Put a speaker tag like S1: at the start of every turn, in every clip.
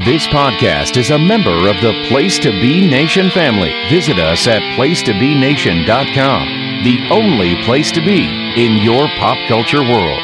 S1: This podcast is a member of the Place to Be Nation family. Visit us at placetobenation.com, the only place to be in your pop culture world.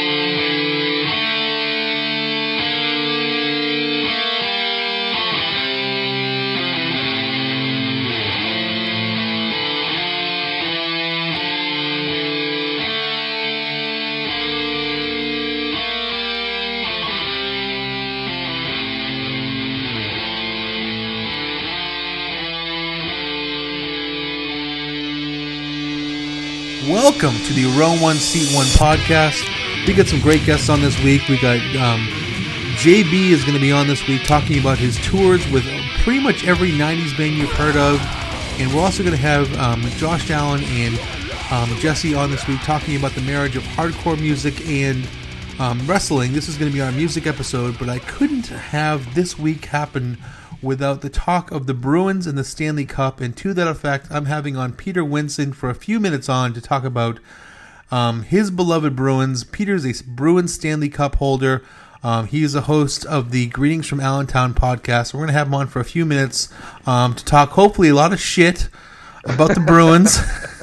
S2: Welcome to the Row 1 Seat 1 podcast. We got some great guests on this week. We got JB is going to be on this week talking about his tours with pretty much every 90s band you've heard of. And we're also going to have Josh Allen and Jesse on this week talking about the marriage of hardcore music and wrestling. This is going to be our music episode, but I couldn't have this week happen without the talk of the Bruins and the Stanley Cup. And to that effect, I'm having on Peter Winson for a few minutes on to talk about his beloved Bruins. Peter's a Bruins Stanley Cup holder. He is a host of the Greetings from Allentown podcast. We're going to have him on for a few minutes to talk, hopefully, a lot of shit about the Bruins.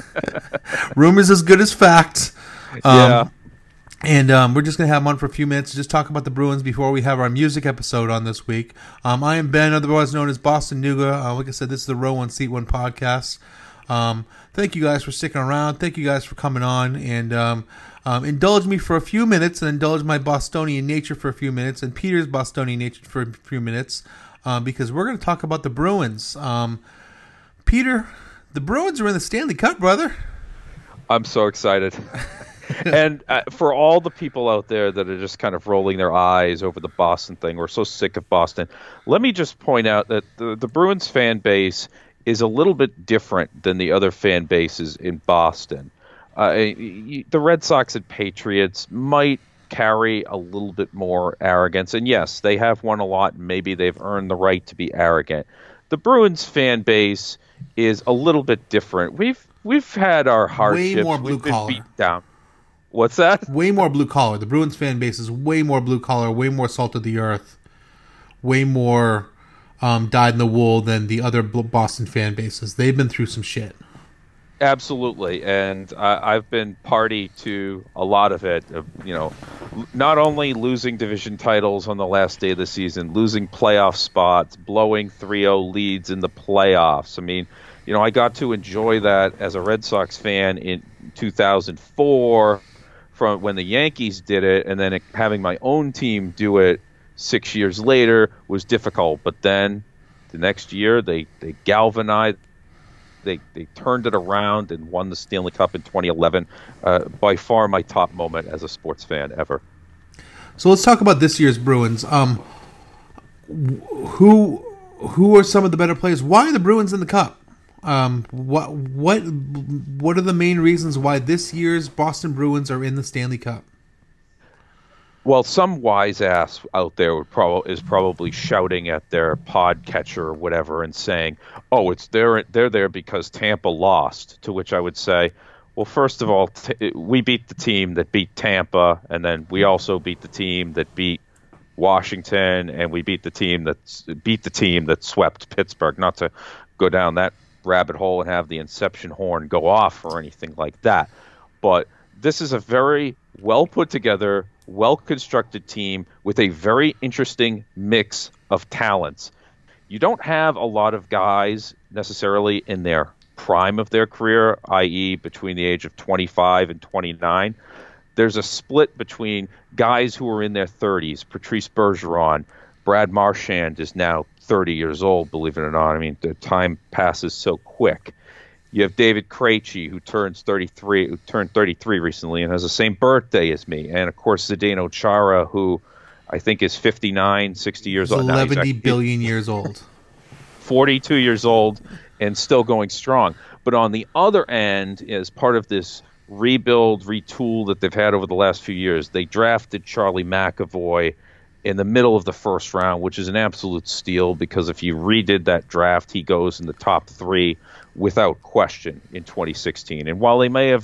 S2: Rumors as good as fact.
S3: Yeah.
S2: And we're just going to have him on for a few minutes to just talk about the Bruins before we have our music episode on this week. I am Ben, otherwise known as Boston Nuga. Like I said, this is the Row 1 Seat 1 podcast. Thank you guys for sticking around. Thank you guys for coming on. And indulge me for a few minutes and indulge my Bostonian nature for a few minutes and Peter's Bostonian nature for a few minutes because we're going to talk about the Bruins. Peter, the Bruins are in the Stanley Cup, brother.
S3: I'm so excited. And for all the people out there that are just kind of rolling their eyes over the Boston thing, we're so sick of Boston. Let me just point out that the Bruins fan base is a little bit different than the other fan bases in Boston. The Red Sox and Patriots might carry a little bit more arrogance. And yes, they have won a lot, and maybe they've earned the right to be arrogant. The Bruins fan base is a little bit different. We've had our hardships.
S2: Way more blue
S3: We've been
S2: collar.
S3: beat down. What's that?
S2: Way more blue collar. The Bruins fan base is way more blue collar, way more salt of the earth, way more dyed in the wool than the other Boston fan bases. They've been through some shit.
S3: Absolutely, and I've been party to a lot of it. Not only losing division titles on the last day of the season, losing playoff spots, blowing 3-0 leads in the playoffs. I mean, I got to enjoy that as a Red Sox fan in 2004 from when the Yankees did it, and then having my own team do it 6 years later was difficult. But then the next year they galvanized. They turned it around and won the Stanley Cup in 2011. By far my top moment as a sports fan ever.
S2: So let's talk about this year's Bruins. Who are some of the better players? Why are the Bruins in the Cup? What are the main reasons why this year's Boston Bruins are in the Stanley Cup?
S3: Well, some wise ass out there is probably shouting at their podcatcher or whatever and saying, "Oh, they're there because Tampa lost." To which I would say, well, first of all, we beat the team that beat Tampa, and then we also beat the team that beat Washington, and we beat the team that swept Pittsburgh. Not to go down that rabbit hole and have the inception horn go off or anything like that, but this is a very well put together, well constructed team with a very interesting mix of talents. You don't have a lot of guys necessarily in their prime of their career, i.e. between the age of 25 and 29. There's a split between guys who are in their 30s. Patrice Bergeron, Brad Marchand is now 30 years old, believe it or not. I mean, the time passes so quick. You have David Krejci, who turned 33 recently and has the same birthday as me. And, of course, Zdeno Chara, who I think is 59, 60 years old.
S2: 11 billion years old.
S3: 42 years old and still going strong. But on the other end, as part of this retool that they've had over the last few years, they drafted Charlie McAvoy in the middle of the first round, which is an absolute steal because if you redid that draft, he goes in the top 3 without question in 2016. And while they may have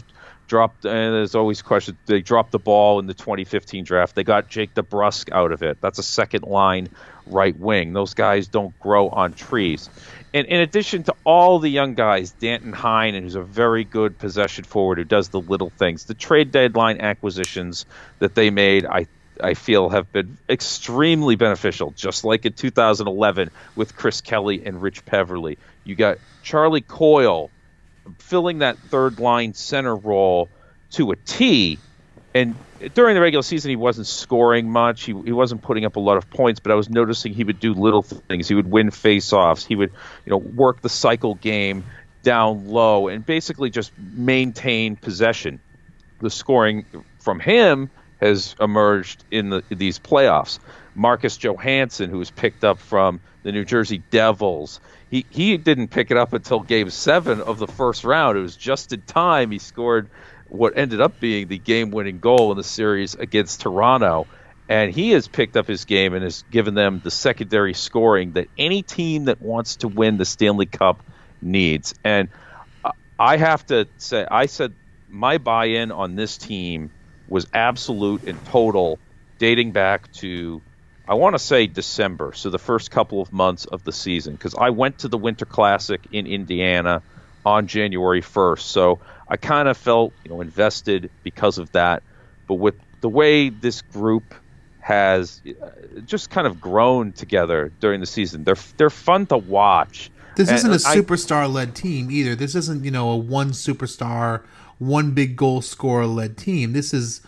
S3: dropped, and there's always questions. They dropped the ball in the 2015 draft. They got Jake DeBrusk out of it. That's a second line right wing. Those guys don't grow on trees. And in addition to all the young guys, Danton Heinen, who's a very good possession forward who does the little things, the trade deadline acquisitions that they made, I feel have been extremely beneficial, just like in 2011 with Chris Kelly and Rich Peverly. You got Charlie Coyle filling that third line center role to a T. And during the regular season, he wasn't scoring much. He wasn't putting up a lot of points, but I was noticing he would do little things. He would win faceoffs. He would, work the cycle game down low and basically just maintain possession. The scoring from him has emerged in these playoffs. Marcus Johansson, who was picked up from the New Jersey Devils, he didn't pick it up until Game 7 of the first round. It was just in time. He scored what ended up being the game-winning goal in the series against Toronto. And he has picked up his game and has given them the secondary scoring that any team that wants to win the Stanley Cup needs. And I have to say, I said my buy-in on this team was absolute and total dating back to, I want to say December, so the first couple of months of the season, because I went to the Winter Classic in Indiana on January 1st. So I kind of felt, invested because of that. But with the way this group has just kind of grown together during the season, they're fun to watch.
S2: This isn't a superstar-led team either. This isn't, a one superstar, one big goal scorer-led team. This is,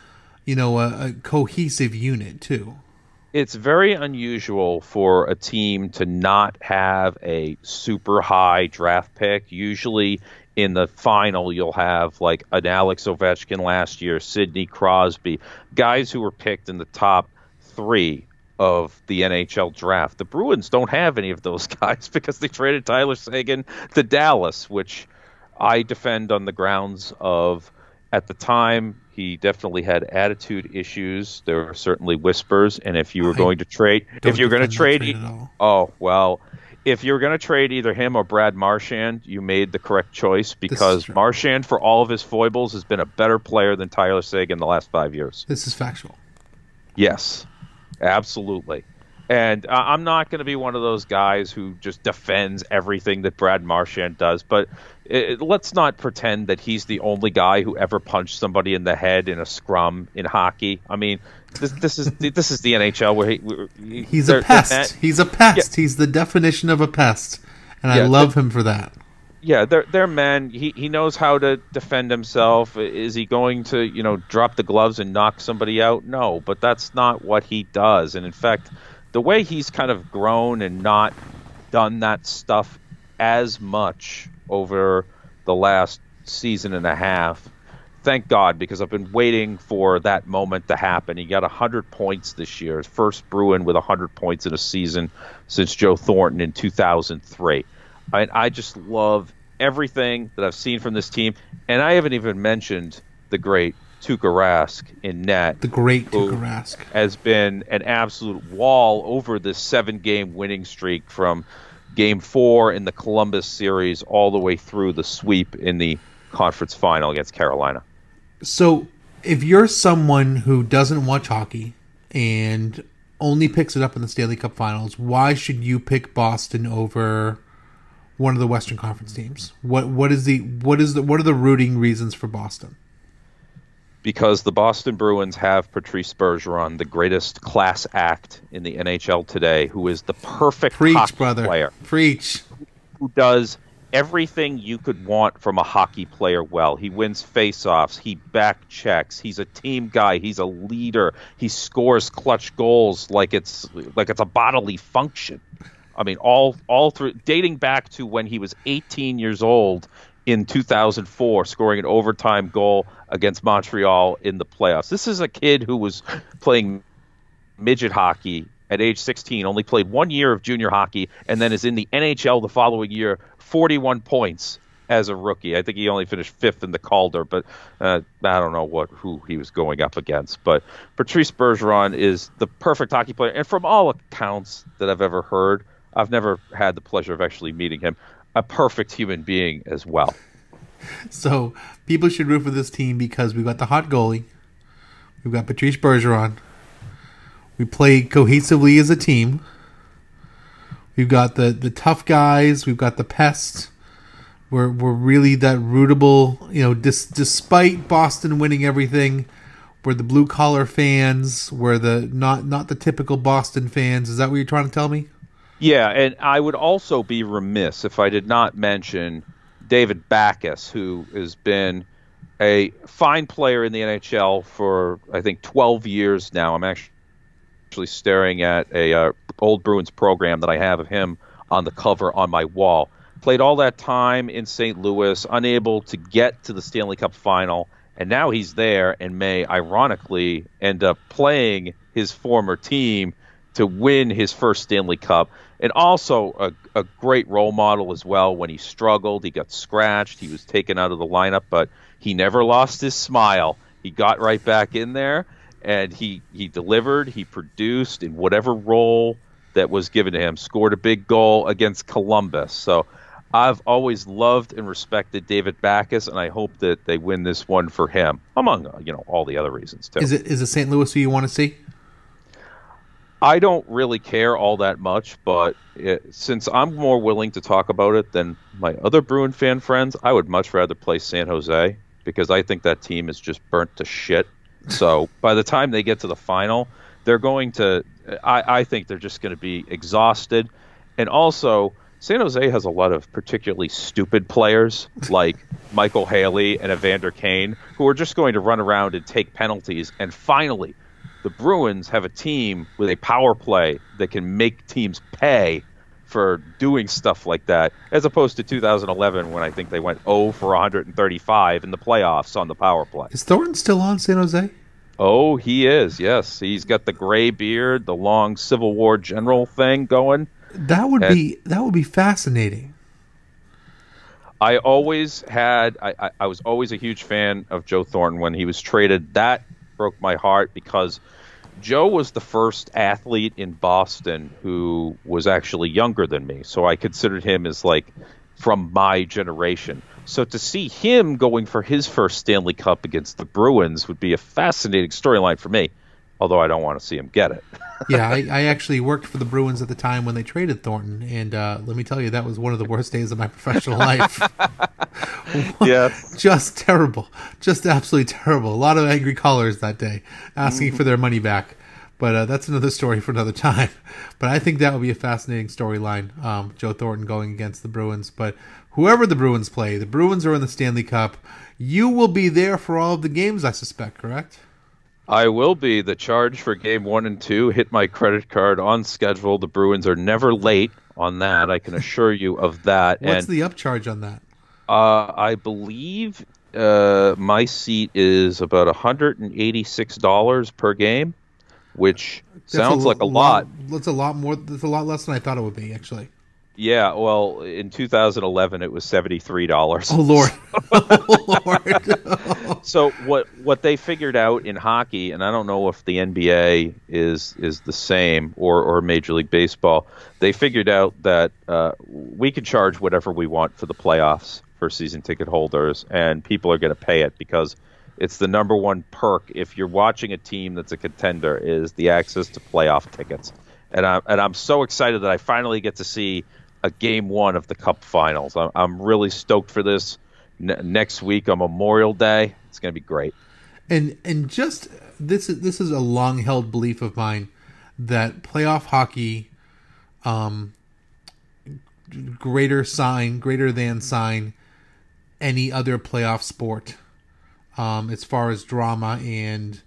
S2: a cohesive unit too.
S3: It's very unusual for a team to not have a super high draft pick. Usually in the final, you'll have like an Alex Ovechkin last year, Sidney Crosby, guys who were picked in the top 3 of the NHL draft. The Bruins don't have any of those guys because they traded Tyler Seguin to Dallas, which I defend on the grounds of, at the time, he definitely had attitude issues. There were certainly whispers, and if you were going to trade, if you're going to trade, if you're going to trade either him or Brad Marchand, you made the correct choice, because Marchand, for all of his foibles, has been a better player than Tyler Seguin the last 5 years.
S2: This is factual.
S3: Yes, absolutely. And I'm not going to be one of those guys who just defends everything that Brad Marchand does, but let's not pretend that he's the only guy who ever punched somebody in the head in a scrum in hockey. I mean, this is the NHL where
S2: he's a pest. He's a pest. Yeah. He's the definition of a pest, and I love him for that.
S3: Yeah, they're men. He knows how to defend himself. Is he going to drop the gloves and knock somebody out? No, but that's not what he does. And in fact, the way he's kind of grown and not done that stuff as much over the last season and a half, thank God, because I've been waiting for that moment to happen. He got 100 points this year, his first Bruin with 100 points in a season since Joe Thornton in 2003. I just love everything that I've seen from this team, and I haven't even mentioned the great Tuukka Rask in net.
S2: The great Tuukka Rask
S3: has been an absolute wall over this 7-game winning streak from Game 4 in the Columbus series all the way through the sweep in the conference final against Carolina.
S2: So if you're someone who doesn't watch hockey and only picks it up in the Stanley Cup Finals, why should you pick Boston over one of the Western Conference teams? What are the rooting reasons for Boston?
S3: Because the Boston Bruins have Patrice Bergeron, the greatest class act in the NHL today, who is the perfect hockey player.
S2: Preach.
S3: Who does everything you could want from a hockey player well. He wins faceoffs. He back checks. He's a team guy. He's a leader. He scores clutch goals like it's a bodily function. I mean, all through, dating back to when he was 18 years old in 2004, scoring an overtime goal against Montreal in the playoffs. This is a kid who was playing midget hockey at age 16, only played 1 year of junior hockey, and then is in the NHL the following year, 41 points as a rookie. I think he only finished 5th in the Calder, but I don't know who he was going up against. But Patrice Bergeron is the perfect hockey player, and from all accounts that I've ever heard, I've never had the pleasure of actually meeting him, a perfect human being as well.
S2: So people should root for this team because we've got the hot goalie. We've got Patrice Bergeron. We play cohesively as a team. We've got the tough guys. We've got the pests. We're really that rootable, despite Boston winning everything, we're the blue collar fans. We're the not the typical Boston fans. Is that what you're trying to tell me?
S3: Yeah, and I would also be remiss if I did not mention David Backes, who has been a fine player in the NHL for, I think, 12 years now. I'm actually staring at a old Bruins program that I have of him on the cover on my wall. Played all that time in St. Louis, unable to get to the Stanley Cup final, and now he's there and may ironically end up playing his former team to win his first Stanley Cup. And also a great role model as well. When he struggled, he got scratched, he was taken out of the lineup, but he never lost his smile. He got right back in there, and he delivered, he produced in whatever role that was given to him, scored a big goal against Columbus. So I've always loved and respected David Backes, and I hope that they win this one for him, among all the other reasons too.
S2: Is it St. Louis who you want to see?
S3: I don't really care all that much, but since I'm more willing to talk about it than my other Bruin fan friends, I would much rather play San Jose because I think that team is just burnt to shit. So by the time they get to the final, they're going to. I think they're just going to be exhausted, and also San Jose has a lot of particularly stupid players like Michael Haley and Evander Kane who are just going to run around and take penalties. And finally, the Bruins have a team with a power play that can make teams pay for doing stuff like that, as opposed to 2011 when I think they went 0 for 135 in the playoffs on the power play.
S2: Is Thornton still on San Jose?
S3: Oh, he is, yes. He's got the gray beard, the long Civil War general thing going.
S2: That would be fascinating.
S3: I always had I was always a huge fan of Joe Thornton when he was traded. That broke my heart because Joe was the first athlete in Boston who was actually younger than me. So I considered him as like from my generation. So to see him going for his first Stanley Cup against the Bruins would be a fascinating storyline for me. Although I don't want to see him get it.
S2: Yeah, I actually worked for the Bruins at the time when they traded Thornton, and let me tell you, that was one of the worst days of my professional life.
S3: Yeah,
S2: just terrible, just absolutely terrible. A lot of angry callers that day asking for their money back, but that's another story for another time. But I think that would be a fascinating storyline, Joe Thornton going against the Bruins. But whoever the Bruins play, the Bruins are in the Stanley Cup. You will be there for all of the games, I suspect, correct?
S3: I will be. The charge for game 1 and 2 hit my credit card on schedule. The Bruins are never late on that. I can assure you of that.
S2: What's the upcharge on that?
S3: I believe my seat is about $186 per game, which sounds like a lot.
S2: That's a lot more. That's a lot less than I thought it would be, actually.
S3: Yeah, well, in 2011 it was $73.
S2: Oh Lord! Oh Lord!
S3: So what they figured out in hockey, and I don't know if the NBA is the same or Major League Baseball, they figured out that we can charge whatever we want for the playoffs for season ticket holders, and people are going to pay it because it's the number one perk if you're watching a team that's a contender is the access to playoff tickets. And I'm so excited that I finally get to see a game 1 of the Cup Finals. I'm really stoked for this. Next week on Memorial Day, it's going to be great.
S2: And just this is a long held belief of mine that playoff hockey, greater than sign any other playoff sport, as far as drama and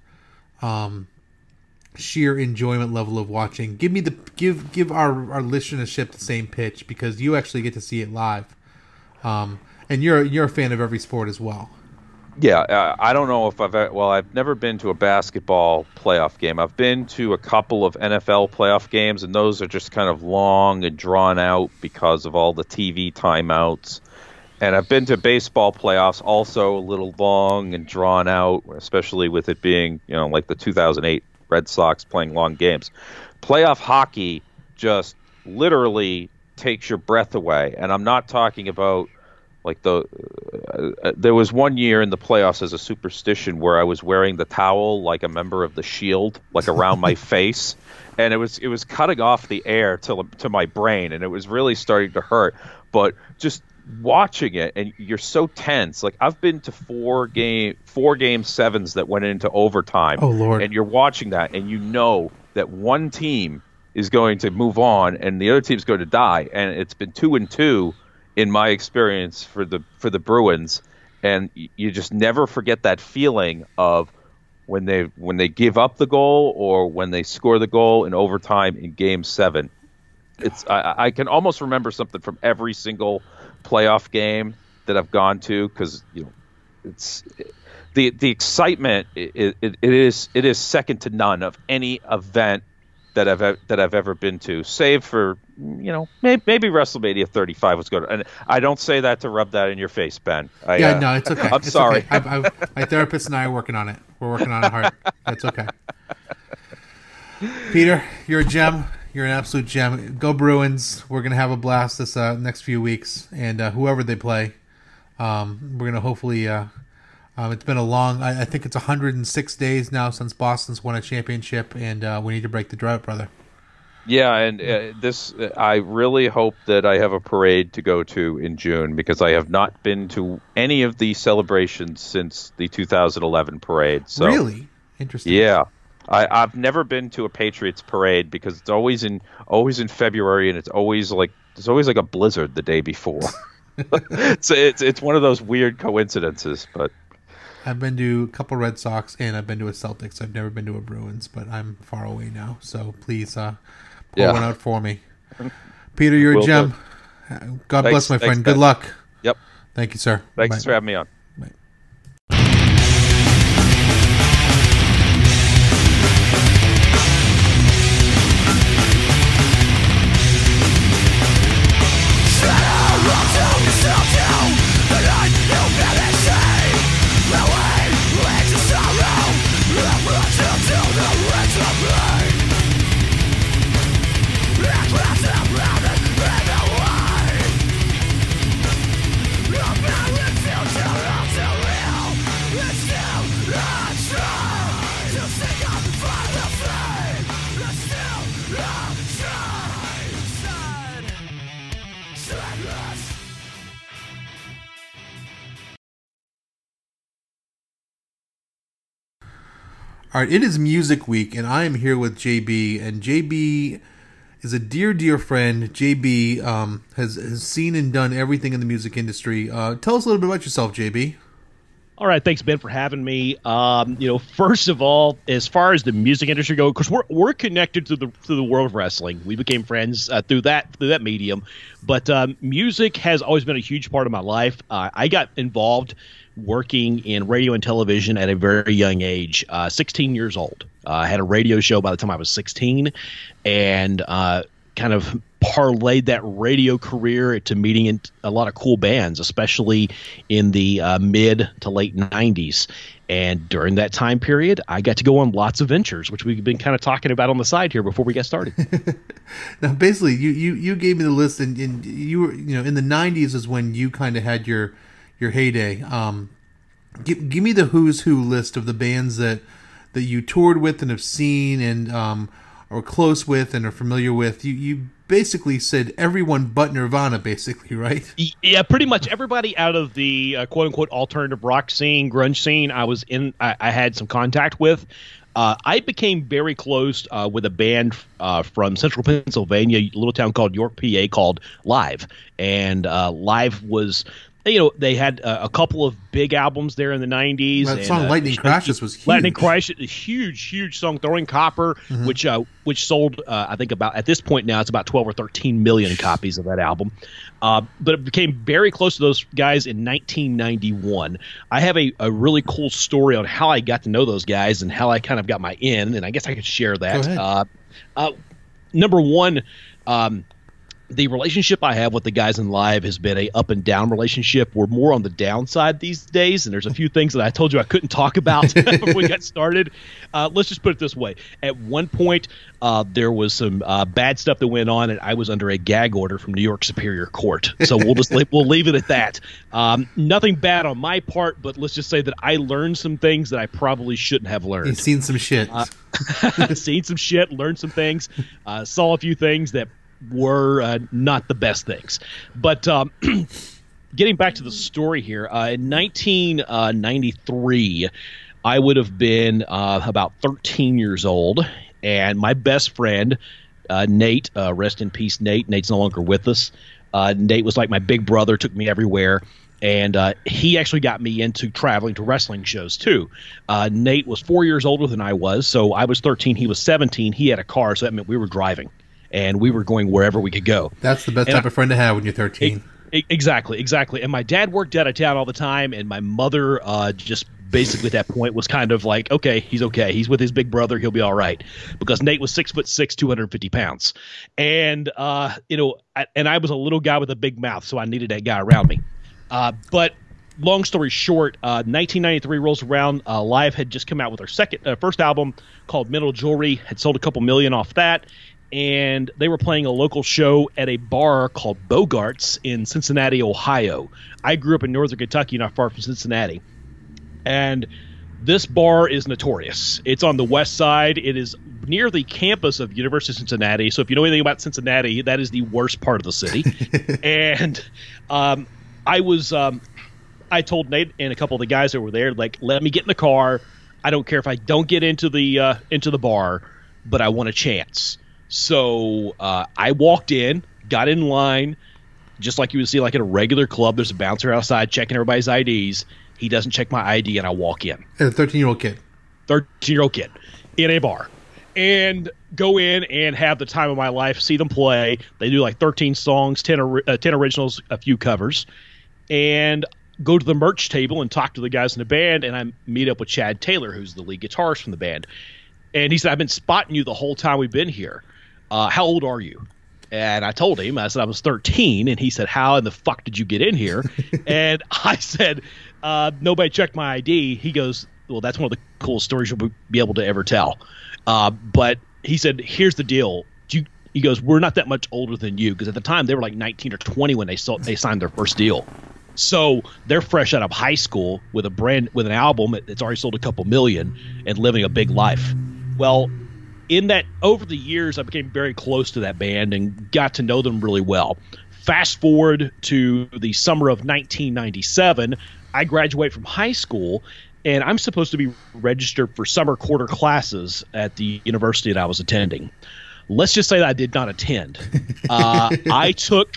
S2: sheer enjoyment level of watching. Give our listenership the same pitch because you actually get to see it live, and you're a fan of every sport as well.
S3: Yeah, I don't know if I've never been to a basketball playoff game. I've been to a couple of NFL playoff games, and those are just kind of long and drawn out because of all the TV timeouts. And I've been to baseball playoffs, also a little long and drawn out, especially with it being, like the 2008 Red Sox playing long games. Playoff hockey just literally takes your breath away. And I'm not talking about Like there was one year in the playoffs as a superstition where I was wearing the towel like a member of the Shield, like around my face, and it was cutting off the air to my brain, and it was really starting to hurt. But just watching it, and you're so tense. Like I've been to four game 7s that went into overtime.
S2: Oh Lord!
S3: And you're watching that, and you know that one team is going to move on, and the other team's going to die. And it's been 2-2 in my experience for the Bruins, and you just never forget that feeling of when they give up the goal or when they score the goal in overtime in Game 7. I can almost remember something from every single playoff game that I've gone to, because it's the excitement. It is second to none of any event that I've ever been to, save for maybe WrestleMania 35 was good. And I don't say that to rub that in your face, Ben.
S2: No, it's okay.
S3: I'm sorry.
S2: Okay. My therapist and I are working on it. We're working on it hard. It's okay. Peter, you're a gem. You're an absolute gem. Go Bruins. We're going to have a blast this next few weeks. And whoever they play, we're going to hopefully... it's been a long... I think it's 106 days now since Boston's won a championship, and we need to break the drought, brother.
S3: Yeah, and I really hope that I have a parade to go to in June, because I have not been to any of the celebrations since the 2011 parade. So,
S2: really? Interesting.
S3: Yeah. I've never been to a Patriots parade because it's always in February, and it's always like a blizzard the day before. it's one of those weird coincidences. But
S2: I've been to a couple Red Sox, and I've been to a Celtics. I've never been to a Bruins, but I'm far away now. So please pull one out for me. Peter, you're a gem. God bless, my friend. Good luck.
S3: Yep.
S2: Thank you, sir.
S3: Thanks for having me on.
S2: Bye. All right, it is Music Week, and I am here with JB, and JB is a dear, dear friend. JB has seen and done everything in the music industry. Tell us a little bit about yourself, JB.
S4: All right, thanks, Ben, for having me. First of all, as far as the music industry goes, because we're connected to the world of wrestling. We became friends through that medium, but music has always been a huge part of my life. I got involved working in radio and television at a very young age, 16 years old. I had a radio show by the time I was 16, and kind of parlayed that radio career to meeting in a lot of cool bands, especially in the mid to late 90s. And during that time period, I got to go on lots of ventures, which we've been kind of talking about on the side here before we get started.
S2: Now, basically, you gave me the list, and you were, in the 90s is when you kind of had your heyday. Give me the who's who list of the bands that you toured with and have seen and are close with and are familiar with. You basically said everyone but Nirvana, basically, right?
S4: Yeah, pretty much everybody out of the quote unquote alternative rock scene, grunge scene. I had some contact with. I became very close with a band from central Pennsylvania, a little town called York, PA, called Live. And Live was, they had a couple of big albums there in the 90s.
S2: That song Lightning Crashes was huge.
S4: Lightning Crashes, a huge song. Throwing Copper, which sold, I think at this point now, it's about 12 or 13 million copies of that album. But it became very close to those guys in 1991. I have a really cool story on how I got to know those guys and how I kind of got my in, and I guess I could share that.
S2: Go ahead.
S4: Number one, the relationship I have with the guys in live has been a up and down relationship. We're more on the downside these days, and there's a few things that I told you I couldn't talk about before we got started. Let's just put it this way. At one point, there was some bad stuff that went on, and I was under a gag order from New York Superior Court. So we'll leave it at that. Nothing bad on my part, but let's just say that I learned some things that I probably shouldn't have learned.
S2: You've seen some shit.
S4: Seen some shit, learned some things, saw a few things that were not the best things. But getting back to the story here, in 1993, I would have been about 13 years old, and my best friend, Nate, rest in peace, Nate. Nate's no longer with us. Nate was like my big brother, took me everywhere. And he actually got me into traveling to wrestling shows, too. Nate was 4 years older than I was, so I was 13. He was 17. He had a car, so that meant we were driving. And we were going wherever we could go.
S2: That's the best type of friend to have when you're 13.
S4: Exactly. And my dad worked out of town all the time, and my mother just basically at that point was kind of like, okay. He's with his big brother. He'll be all right. Because Nate was 6'6", 250 pounds. And, I was a little guy with a big mouth, so I needed that guy around me. But long story short, 1993 rolls around. Live had just come out with their first album called Metal Jewelry, had sold a couple million off that. And they were playing a local show at a bar called Bogart's in Cincinnati, Ohio. I grew up in northern Kentucky, not far from Cincinnati. And this bar is notorious. It's on the west side. It is near the campus of University of Cincinnati. So if you know anything about Cincinnati, that is the worst part of the city. And I told Nate and a couple of the guys that were there, like, let me get in the car. I don't care if I don't get into the bar, but I want a chance. So I walked in, got in line, just like you would see like at a regular club. There's a bouncer outside checking everybody's IDs. He doesn't check my ID, and I walk in.
S2: And a 13-year-old kid.
S4: 13-year-old kid in a bar. And go in and have the time of my life, see them play. They do like 13 songs, 10 originals, a few covers. And go to the merch table and talk to the guys in the band, and I meet up with Chad Taylor, who's the lead guitarist from the band. And he said, I've been spotting you the whole time we've been here. How old are you? And I told him, I said I was 13, and he said, how in the fuck did you get in here? And I said, nobody checked my ID. He goes, well, that's one of the coolest stories you'll be able to ever tell. But he said, here's the deal. He goes, we're not that much older than you, because at the time they were like 19 or 20 when they signed their first deal. So they're fresh out of high school with an album that's already sold a couple million and living a big life. Well, over the years, I became very close to that band and got to know them really well. Fast forward to the summer of 1997, I graduate from high school, and I'm supposed to be registered for summer quarter classes at the university that I was attending. Let's just say that I did not attend. I took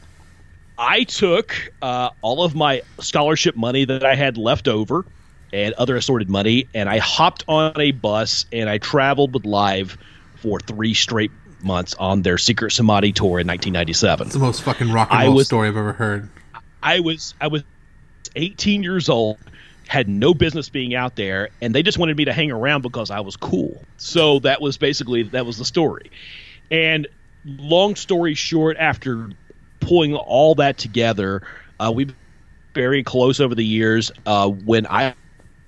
S4: all of my scholarship money that I had left over and other assorted money, and I hopped on a bus, and I traveled with Live for 3 straight months on their Secret Samadhi tour in 1997.
S2: It's the most fucking rock and roll story I've ever heard. I was
S4: 18 years old, had no business being out there, and they just wanted me to hang around because I was cool. So that was the story. And long story short, after pulling all that together, we've been very close over the years. When I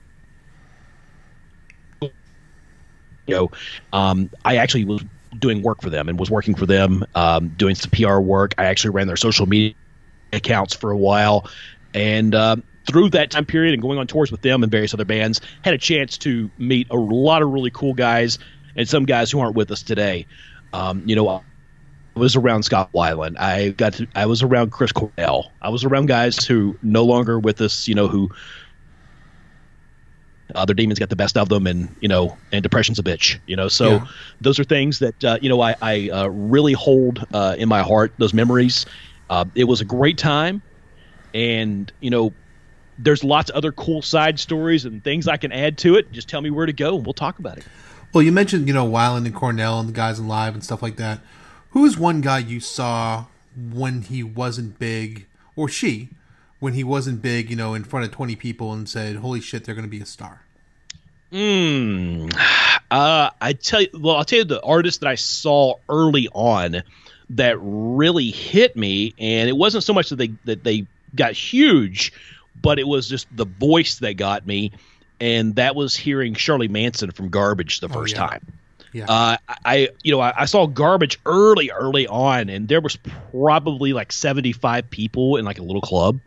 S4: actually was doing work for them and was working for them, doing some PR work. I actually ran their social media accounts for a while. And through that time period and going on tours with them and various other bands, had a chance to meet a lot of really cool guys and some guys who aren't with us today. I was around Scott Weiland. I was around Chris Cornell. I was around guys who no longer with us, who their demons got the best of them, and depression's a bitch. So yeah. Those are things that I really hold in my heart. Those memories. It was a great time, and there's lots of other cool side stories and things I can add to it. Just tell me where to go, and we'll talk about it.
S2: Well, you mentioned Weiland and Cornell and the guys in Live and stuff like that. Who is one guy you saw when he wasn't big, or she, when he wasn't big, in front of 20 people and said, holy shit, they're going to be a star?
S4: I'll tell you the artist that I saw early on that really hit me, and it wasn't so much that they got huge, but it was just the voice that got me, and that was hearing Shirley Manson from Garbage the first time.
S2: Yeah.
S4: I saw Garbage early on, and there was probably like 75 people in like a little club.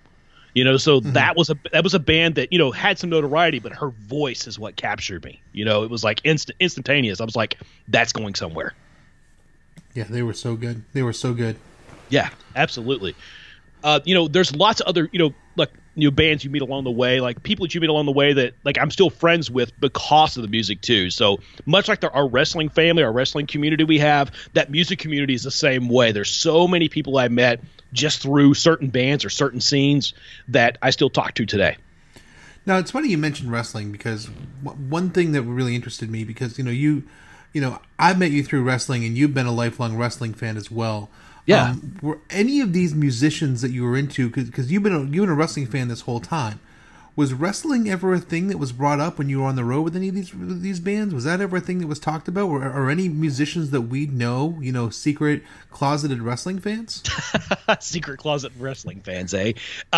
S4: So that was a band that had some notoriety, but her voice is what captured me. It was like instantaneous. I was like, that's going somewhere.
S2: Yeah, they were so good. They were so good.
S4: Yeah, absolutely. There's lots of other bands you meet along the way, like people that you meet along the way that like I'm still friends with because of the music too. So much like our wrestling family, our wrestling community we have, that music community is the same way. There's so many people I met just through certain bands or certain scenes that I still talk to today.
S2: Now, it's funny you mentioned wrestling, because one thing that really interested me, because I met you through wrestling, and you've been a lifelong wrestling fan as well.
S4: Yeah.
S2: Were any of these musicians that you were into, because you've been a wrestling fan this whole time, was wrestling ever a thing that was brought up when you were on the road with any of these bands? Was that ever a thing that was talked about? Or are any musicians that we know, secret closeted wrestling fans?
S4: Secret closet wrestling fans, eh?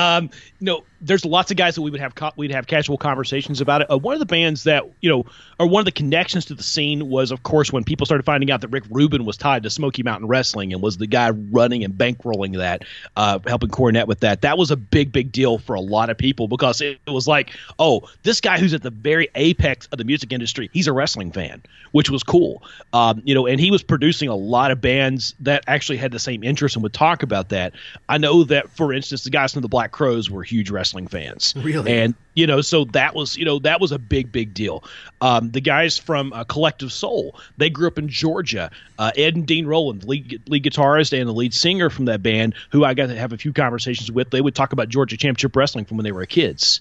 S4: There's lots of guys that we'd have casual conversations about it. One of the bands that or one of the connections to the scene was, of course, when people started finding out that Rick Rubin was tied to Smoky Mountain Wrestling and was the guy running and bankrolling that, helping Cornette with that. That was a big deal for a lot of people, because it was like, oh, this guy who's at the very apex of the music industry, he's a wrestling fan, which was cool. And he was producing a lot of bands that actually had the same interest and would talk about that. I know that, for instance, the guys from the Black Crowes were huge wrestling fans.
S2: Really?
S4: And so that was a big deal. The guys from Collective Soul, they grew up in Georgia. Ed and Dean Rowland, lead guitarist and the lead singer from that band, who I got to have a few conversations with, they would talk about Georgia Championship Wrestling from when they were kids.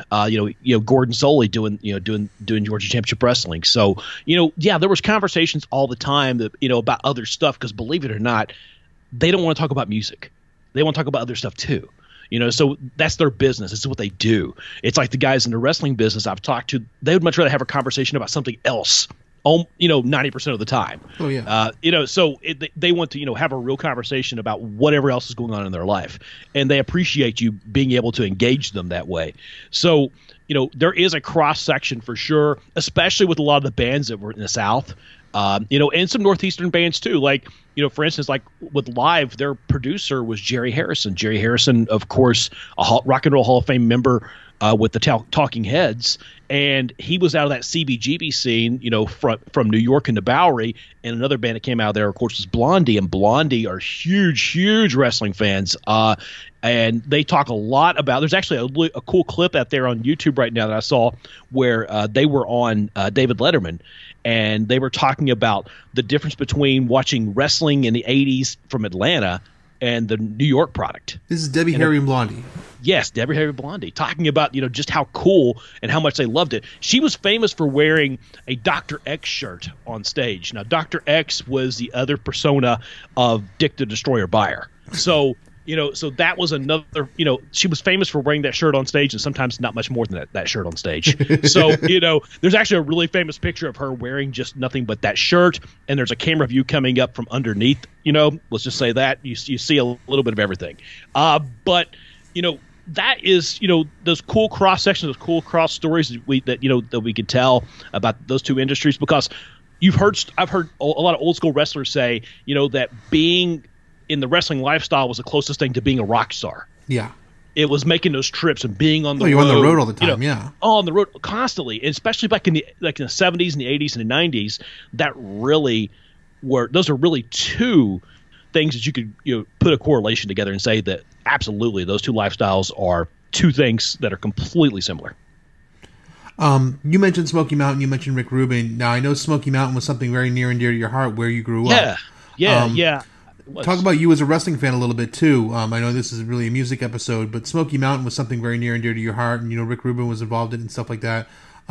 S4: Gordon Soley doing Georgia Championship Wrestling. So, there was conversations all the time that, about other stuff, because believe it or not, they don't want to talk about music. They want to talk about other stuff too. So that's their business. It's what they do. It's like the guys in the wrestling business I've talked to, they would much rather have a conversation about something else, 90% of the time.
S2: Oh, yeah.
S4: So they want to, have a real conversation about whatever else is going on in their life. And they appreciate you being able to engage them that way. So, there is a cross section for sure, especially with a lot of the bands that were in the South. And some Northeastern bands too. Like, for instance, like with Live, their producer was Jerry Harrison. Jerry Harrison, of course, a Rock and Roll Hall of Fame member with the Talking Heads. And he was out of that CBGB scene, from New York into Bowery. And another band that came out of there, of course, was Blondie. And Blondie are huge wrestling fans. And they talk a lot about – there's actually a cool clip out there on YouTube right now that I saw where they were on David Letterman. And they were talking about the difference between watching wrestling in the 80s from Atlanta and the New York product.
S2: This is Debbie Harry and Blondie.
S4: Yes, Debbie Harry and Blondie, talking about, just how cool and how much they loved it. She was famous for wearing a Dr. X shirt on stage. Now, Dr. X was the other persona of Dick the Destroyer Buyer. So so that was another, she was famous for wearing that shirt on stage, and sometimes not much more than that shirt on stage. So, there's actually a really famous picture of her wearing just nothing but that shirt, and there's a camera view coming up from underneath, let's just say that. You see a little bit of everything. But that is, those cool cross sections, those cool cross stories that we could tell about those two industries, because I've heard a lot of old school wrestlers say, that being in the wrestling lifestyle was the closest thing to being a rock star.
S2: Yeah.
S4: It was making those trips and being on the road.
S2: You're on the road all the time, yeah.
S4: On the road constantly, and especially back in the 70s and the 80s and the 90s, those are really two things that you could put a correlation together and say that absolutely those two lifestyles are two things that are completely similar.
S2: You mentioned Smoky Mountain, you mentioned Rick Rubin. Now, I know Smoky Mountain was something very near and dear to your heart where you grew up.
S4: Yeah.
S2: Talk about you as a wrestling fan a little bit too. I know this is really a music episode, but Smoky Mountain was something very near and dear to your heart, and Rick Rubin was involved in it and stuff like that.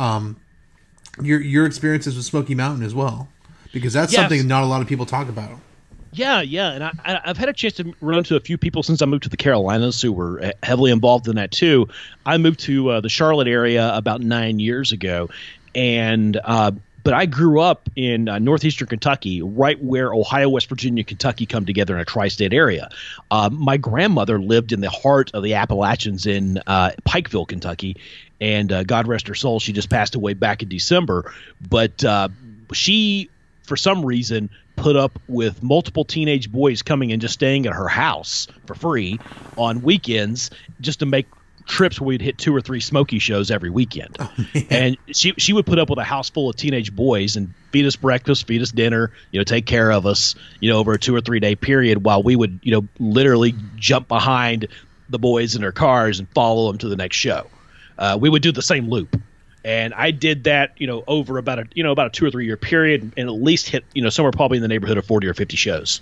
S2: Your experiences with Smoky Mountain as well, because that's something not a lot of people talk about. Yeah,
S4: and I've had a chance to run into a few people since I moved to the Carolinas who were heavily involved in that too. I moved to the Charlotte area about 9 years ago, and But I grew up in northeastern Kentucky, right where Ohio, West Virginia, Kentucky come together in a tri-state area. My grandmother lived in the heart of the Appalachians in Pikeville, Kentucky, and God rest her soul, she just passed away back in December. But she, for some reason, put up with multiple teenage boys coming and just staying at her house for free on weekends just to make trips where we'd hit 2 or 3 Smokey shows every weekend. Oh, and she would put up with a house full of teenage boys and feed us breakfast, feed us dinner, take care of us, over a 2 or 3 day period while we would, literally jump behind the boys in their cars and follow them to the next show. We would do the same loop. And I did that, over about a 2 or 3 year period, and at least hit, somewhere probably in the neighborhood of 40 or 50 shows.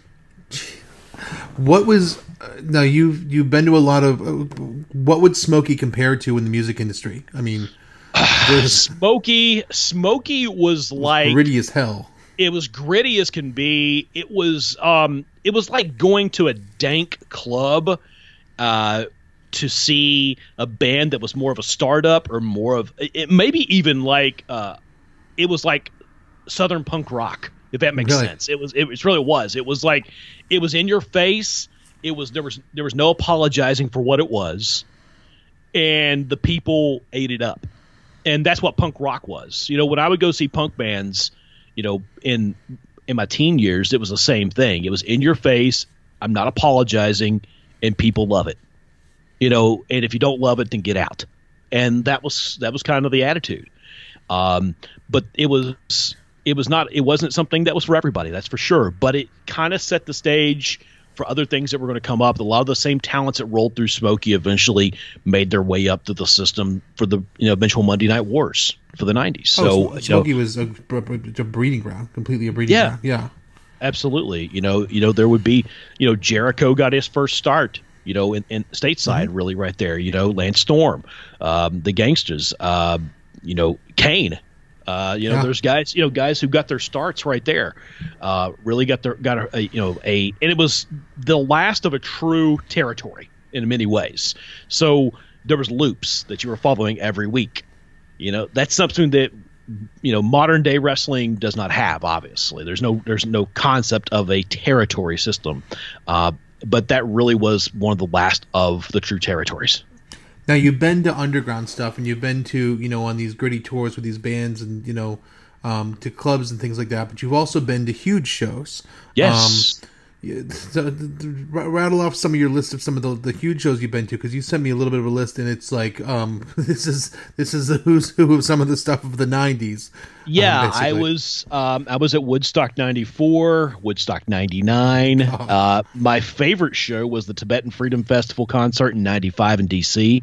S2: What was now you've been to a lot of what would Smokey compare to in the music industry? I mean,
S4: Smokey was like
S2: gritty as hell.
S4: It was gritty as can be. It was like going to a dank club to see a band that was more of a startup or more of it, maybe even like it was like Southern punk rock, if that makes sense. It really was. It was like it was in your face. There was no apologizing for what it was, and the people ate it up, and that's what punk rock was. When I would go see punk bands, in my teen years, it was the same thing. It was in your face. I'm not apologizing, and people love it. And if you don't love it, then get out. And that was kind of the attitude. But it wasn't something that was for everybody, that's for sure. But it kind of set the stage for other things that were going to come up. A lot of the same talents that rolled through Smokey eventually made their way up to the system for the eventual Monday Night Wars for the 90s. So
S2: Smokey was a breeding ground, completely a breeding ground. Yeah, absolutely.
S4: There would be, Jericho got his first start. In stateside, really right there, Lance Storm, the Gangsters, Kane, there's guys who got their starts right there, really got and it was the last of a true territory in many ways. So there was loops that you were following every week. That's something that, modern day wrestling does not have. Obviously, there's no concept of a territory system. But that really was one of the last of the true territories.
S2: Now, you've been to underground stuff, and you've been to, on these gritty tours with these bands and, to clubs and things like that, but you've also been to huge shows.
S4: Yes.
S2: Rattle off some of your list of some of the huge shows you've been to, because you sent me a little bit of a list, and it's like this is the who's who of some of the stuff of the 90s.
S4: Yeah, I was at Woodstock 94, Woodstock 99. My favorite show was the Tibetan Freedom Festival concert in 95 in DC.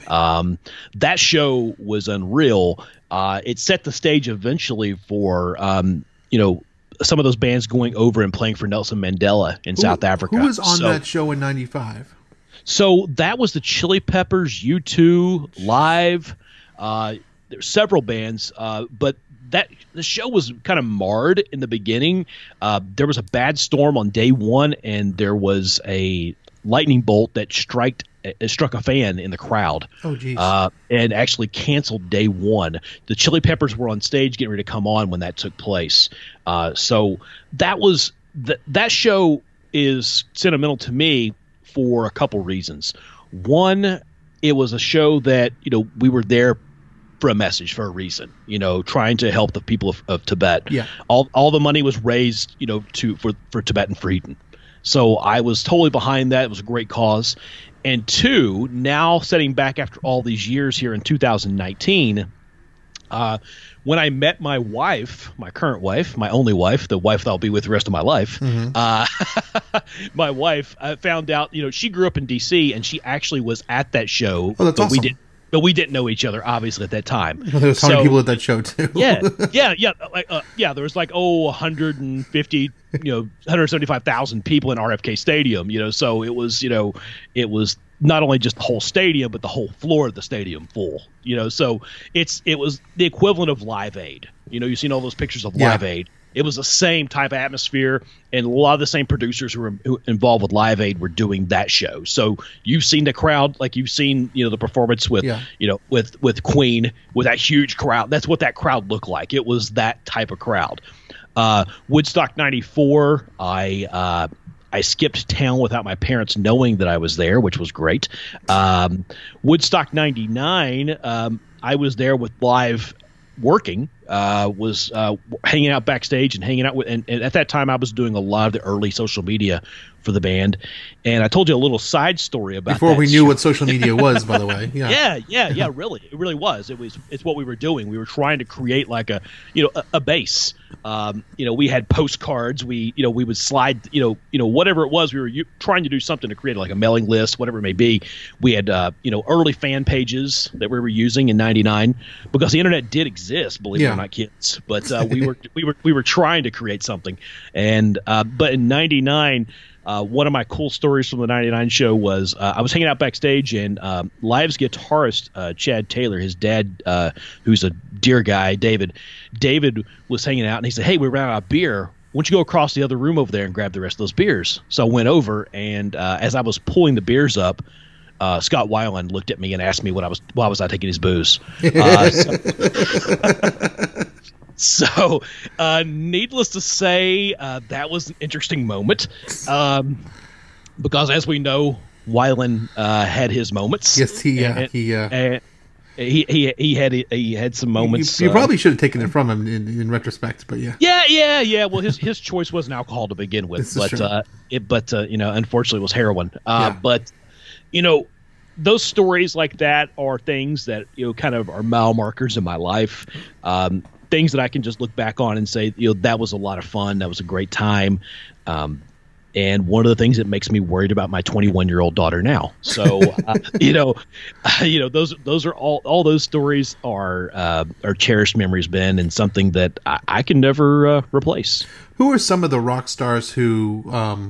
S4: That show was unreal. It set the stage eventually for some of those bands going over and playing for Nelson Mandela in South Africa.
S2: Who was on that show in 95?
S4: So that was the Chili Peppers, U2, Live. There's several bands, but the show was kind of marred in the beginning. There was a bad storm on day one, and there was a lightning bolt that struck a fan in the crowd.
S2: Oh, geez.
S4: And actually canceled day one. The Chili Peppers were on stage getting ready to come on when that took place. So that was that show is sentimental to me for a couple reasons. One, it was a show that, we were there for a message, for a reason, trying to help the people of Tibet.
S2: Yeah.
S4: All the money was raised, for Tibetan freedom. So I was totally behind that. It was a great cause. And two, now setting back after all these years here in 2019, when I met my wife, my current wife, my only wife, the wife that I'll be with the rest of my life, my wife, I found out, she grew up in D.C. and she actually was at that show.
S2: Oh, that's awesome.
S4: We didn't know each other, obviously, at that time.
S2: Well, there was 100 people at that show, too.
S4: Yeah. There was 150, 175,000 people in RFK Stadium, so it was not only just the whole stadium, but the whole floor of the stadium full, so it was the equivalent of Live Aid. You've seen all those pictures of Live Aid. it was the same type of atmosphere, and a lot of the same producers who were involved with Live Aid were doing that show. So you've seen the crowd, like you've seen, the performance with, with Queen, with that huge crowd. That's what that crowd looked like. It was that type of crowd. Woodstock 94, I skipped town without my parents knowing that I was there, which was great. Woodstock 99, I was there with Live working, was hanging out backstage and hanging out with, and at that time I was doing a lot of the early social media for the band. And I told you a little side story about
S2: before
S4: that.
S2: We knew what social media was, by the way.
S4: Yeah, really. It really was. It's what we were doing. We were trying to create like a base. We had postcards. We would slide, whatever it was, we were trying to do something to create like a mailing list, whatever it may be. We had, early fan pages that we were using in 99 because the internet did exist, believe it or not, kids. But we were trying to create something. And, but in 99, one of my cool stories from the 99 show was I was hanging out backstage, and Live's guitarist, Chad Taylor, his dad, who's a dear guy, David was hanging out, and he said, "Hey, we ran out of beer. Why don't you go across the other room over there and grab the rest of those beers?" So I went over, and as I was pulling the beers up, Scott Weiland looked at me and asked me why was I taking his booze. So, needless to say, that was an interesting moment, because as we know, Weiland had his moments.
S2: Yes, he
S4: had some moments.
S2: You probably should have taken it from him in retrospect, but yeah.
S4: Yeah. Well, his choice wasn't alcohol to begin with, but unfortunately, it was heroin. But those stories like that are things that kind of are mile markers in my life. Things that I can just look back on and say, that was a lot of fun. That was a great time. And one of the things that makes me worried about my 21-year-old daughter now. So, those are all those stories are cherished memories, Ben, and something that I can never replace.
S2: Who are some of the rock stars who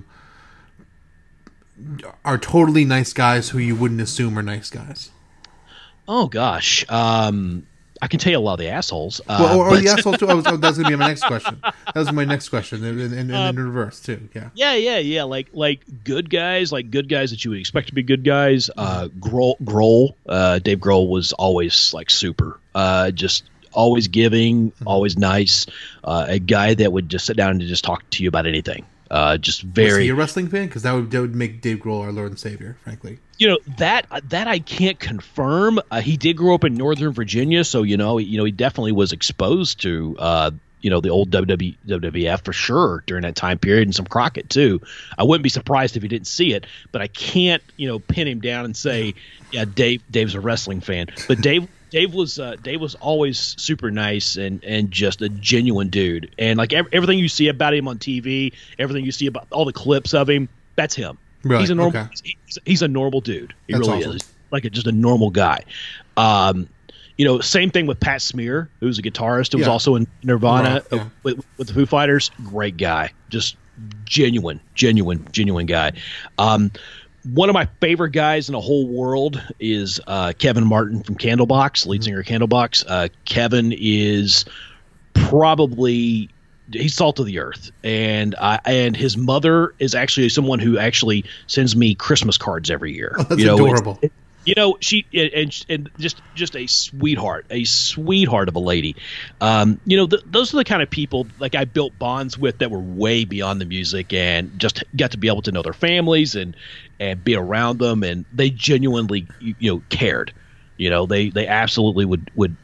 S2: are totally nice guys who you wouldn't assume are nice guys?
S4: Oh gosh. I can tell you a lot of the assholes.
S2: The assholes too. That was going to be my next question. That was my next question, and in reverse too.
S4: Yeah. Like good guys that you would expect to be good guys. Grohl, Dave Grohl was always like super. Just always giving, always nice. A guy that would just sit down and just talk to you about anything. Just very.
S2: Was he a wrestling fan? Because that would make Dave Grohl our Lord and Savior, frankly.
S4: That I can't confirm. He did grow up in Northern Virginia, so he definitely was exposed to the old WWF for sure during that time period, and some Crockett too. I wouldn't be surprised if he didn't see it, but I can't pin him down and say, yeah, Dave's a wrestling fan. But Dave was always super nice and just a genuine dude. And like everything you see about him on TV, everything you see about all the clips of him, that's him.
S2: Right,
S4: he's a normal. Okay. He's a normal dude. He
S2: that's
S4: really
S2: awesome.
S4: is. Like just a normal guy. Same thing with Pat Smear, who's a guitarist. Who was also in Nirvana with the Foo Fighters. Great guy. Just genuine guy. One of my favorite guys in the whole world is Kevin Martin from Candlebox, lead singer of Candlebox. Kevin is probably he's salt of the earth, and his mother is actually someone who actually sends me Christmas cards every year.
S2: Oh, that's adorable.
S4: She and just a sweetheart of a lady. Those are the kind of people like I built bonds with that were way beyond the music, and just got to be able to know their families and be around them, and they genuinely cared. They absolutely would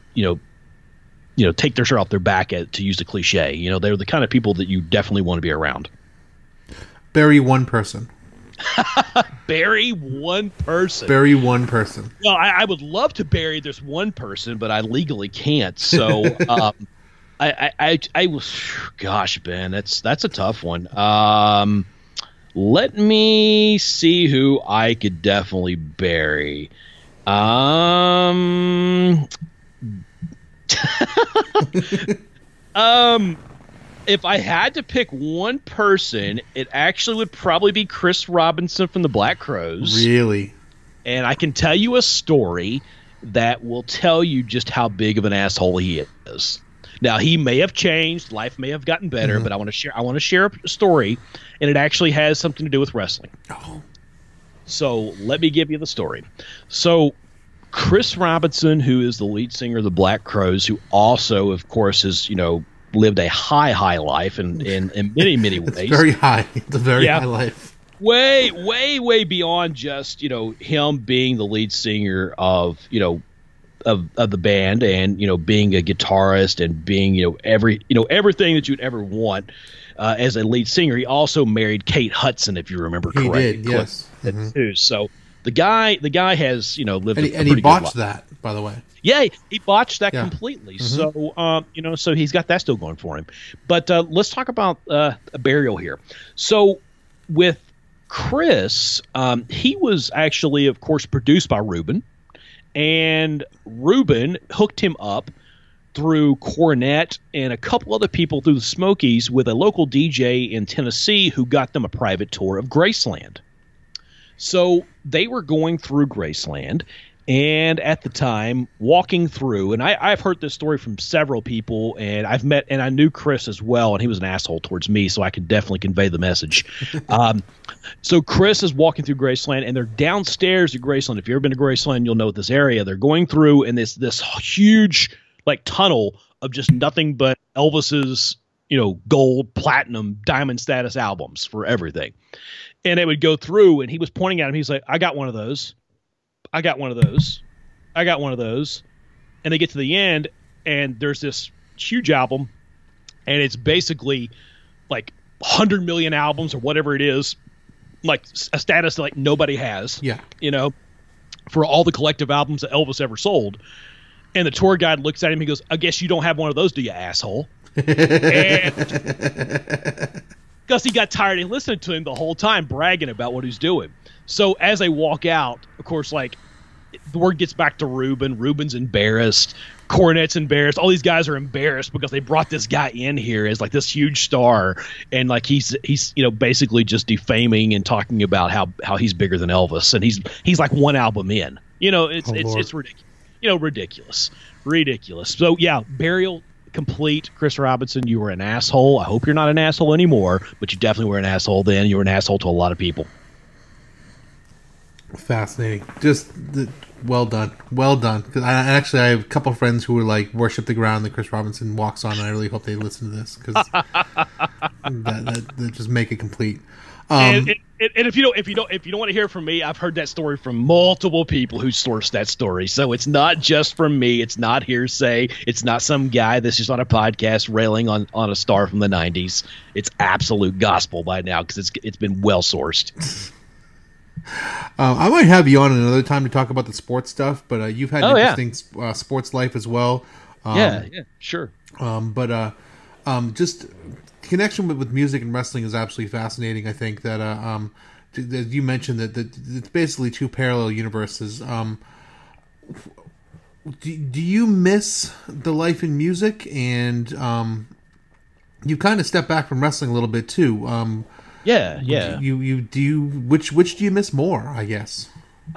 S4: take their shirt off their back, to use the cliche. They're the kind of people that you definitely want to be around.
S2: Bury one person.
S4: Bury one person.
S2: Well,
S4: I would love to bury this one person, but I legally can't. So, I was, gosh, Ben, that's a tough one. Let me see who I could definitely bury. If I had to pick one person, it actually would probably be Chris Robinson from the Black Crowes.
S2: Really?
S4: And I can tell you a story that will tell you just how big of an asshole he is. Now he may have changed, life may have gotten better, but I want to share a story, and it actually has something to do with wrestling.
S2: Oh.
S4: So let me give you the story. So Chris Robinson, who is the lead singer of the Black Crowes, who also, of course, has lived a high life in many ways.
S2: It's very high. It's a very high life.
S4: Way beyond just him being the lead singer of of the band and being a guitarist and being everything that you'd ever want as a lead singer. He also married Kate Hudson, if you remember correctly.
S2: He did, yes.
S4: Too. So the guy has lived
S2: and he botched that, by the way.
S4: Yeah, he botched that completely. So so he's got that still going for him. But let's talk about a burial here. So with Chris, he was actually, of course, produced by Ruben. And Ruben hooked him up through Cornette and a couple other people through the Smokies with a local DJ in Tennessee who got them a private tour of Graceland. So they were going through Graceland, and at the time, walking through, and I've heard this story from several people, and I've met, and I knew Chris as well, and he was an asshole towards me, so I could definitely convey the message. So Chris is walking through Graceland, and they're downstairs at Graceland. If you've ever been to Graceland, you'll know this area. They're going through in this huge tunnel of just nothing but Elvis's gold, platinum, diamond status albums for everything. And they would go through, and he was pointing at him. He's like, I got one of those. I got one of those. I got one of those. And they get to the end, and there's this huge album, and it's basically 100 million albums or whatever it is, a status that nobody has.
S2: Yeah.
S4: For all the collective albums that Elvis ever sold. And the tour guide looks at him, he goes, I guess you don't have one of those, do you, asshole? Because he got tired of listening to him the whole time, bragging about what he's doing. So as they walk out, of course, the word gets back to Ruben. Ruben's embarrassed. Cornette's embarrassed. All these guys are embarrassed because they brought this guy in here as this huge star, and he's basically just defaming and talking about how he's bigger than Elvis, and he's one album in. It's ridiculous. Ridiculous. So yeah, burial complete. Chris Robinson, you were an asshole. I hope you're not an asshole anymore, but you definitely were an asshole then. You were an asshole to a lot of people.
S2: Fascinating. Just well done. Because I have a couple of friends who worship the ground that Chris Robinson walks on, and I really hope they listen to this because that just make it complete.
S4: And if you don't want to hear from me, I've heard that story from multiple people who sourced that story. So it's not just from me. It's not hearsay. It's not some guy that's just on a podcast railing on a star from the 90s. It's absolute gospel by now because it's been well sourced.
S2: I might have you on another time to talk about the sports stuff, but you've had an interesting sports life as well.
S4: Yeah, sure.
S2: Just connection with music and wrestling is absolutely fascinating. I think that you mentioned that it's basically two parallel universes. Do you miss the life in music? And you kind of step back from wrestling a little bit too.
S4: Yeah.
S2: Which do you miss more, I guess?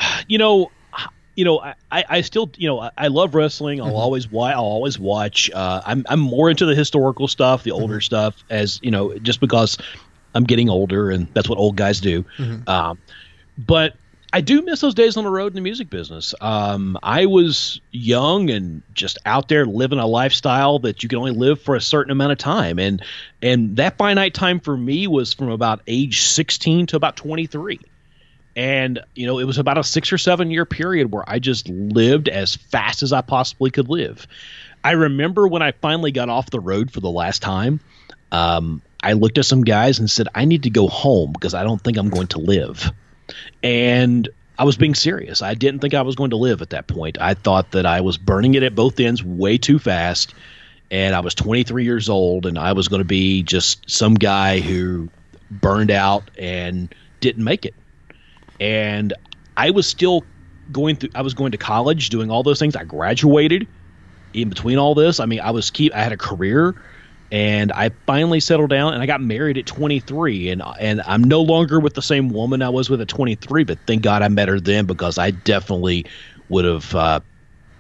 S4: I still, I love wrestling. I'll always watch. I'm more into the historical stuff, the older stuff, as just because I'm getting older and that's what old guys do. But I do miss those days on the road in the music business. I was young and just out there living a lifestyle that you can only live for a certain amount of time. And that finite time for me was from about age 16 to about 23. And, it was about a 6 or 7 year period where I just lived as fast as I possibly could live. I remember when I finally got off the road for the last time, I looked at some guys and said, I need to go home because I don't think I'm going to live. And I was being serious. I didn't think I was going to live at that point. I thought that I was burning it at both ends way too fast. And I was 23 years old and I was going to be just some guy who burned out and didn't make it. And I was still going to college, doing all those things. I graduated in between all this. I mean, I had a career, and I finally settled down, and I got married at 23. And I'm no longer with the same woman I was with at 23, but thank God I met her then because I definitely would have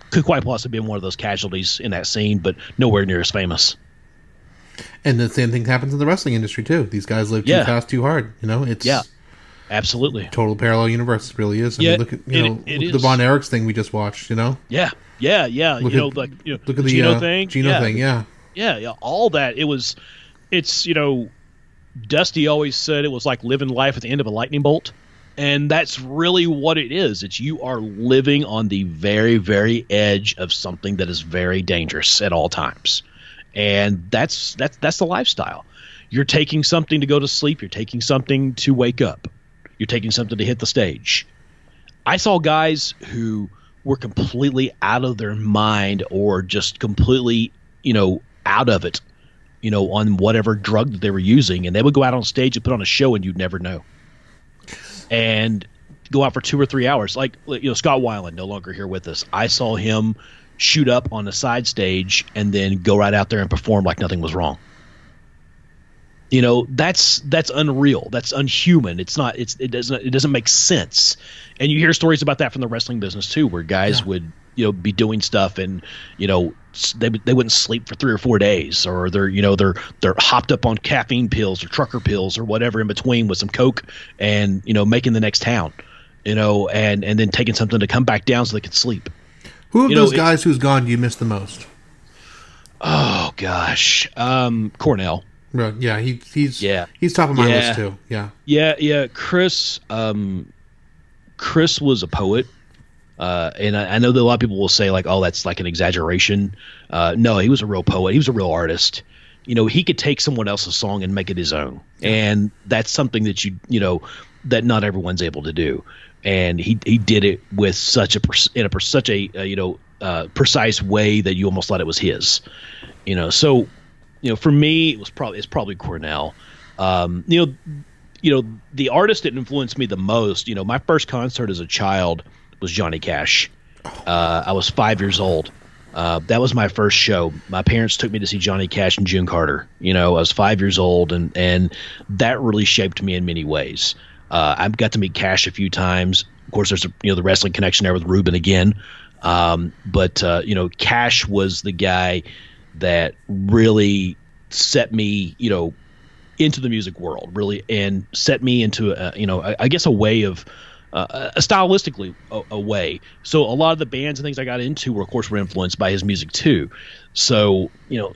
S4: could quite possibly been one of those casualties in that scene, but nowhere near as famous.
S2: And the same thing happens in the wrestling industry too. These guys live too fast, too hard. It's
S4: absolutely
S2: total parallel universe. It really is. I mean, look at look at the Von Erichs thing we just watched.
S4: Yeah.
S2: Look
S4: at the
S2: Gino
S4: thing.
S2: Gino thing.
S4: Yeah. All that. It's Dusty always said it was like living life at the end of a lightning bolt. And that's really what it is. It's you are living on the very, very edge of something that is very dangerous at all times. And that's the lifestyle. You're taking something to go to sleep. You're taking something to wake up. You're taking something to hit the stage. I saw guys who were completely out of their mind or just completely, out of it, on whatever drug that they were using. And they would go out on stage and put on a show and you'd never know. And go out for 2 or 3 hours. Like, Scott Weiland, no longer here with us. I saw him shoot up on the side stage and then go right out there and perform like nothing was wrong. That's unreal. That's unhuman. It doesn't make sense. And you hear stories about that from the wrestling business too, where guys would, be doing stuff and, they wouldn't sleep for 3 or 4 days, or they're hopped up on caffeine pills or trucker pills or whatever in between with some Coke and, making the next town, and then taking something to come back down so they could sleep.
S2: Who of those guys who's gone do you miss the most?
S4: Oh gosh. Cornell.
S2: Right. Yeah, he's top of my list too. Yeah. Chris
S4: was a poet, and I know that a lot of people will say like, "Oh, that's like an exaggeration." No, he was a real poet. He was a real artist. He could take someone else's song and make it his own, and that's something that that not everyone's able to do. And he did it with such a precise way that you almost thought it was his. So. For me, it's probably Cornell. The artist that influenced me the most, my first concert as a child was Johnny Cash. I was 5 years old. That was my first show. My parents took me to see Johnny Cash and June Carter. I was 5 years old, and that really shaped me in many ways. I've got to meet Cash a few times. Of course, there's the wrestling connection there with Ruben again. But Cash was the guy that really set me, into the music world, really, and set me into, I guess a way of, stylistically a way. So a lot of the bands and things I got into were, of course, were influenced by his music too. So,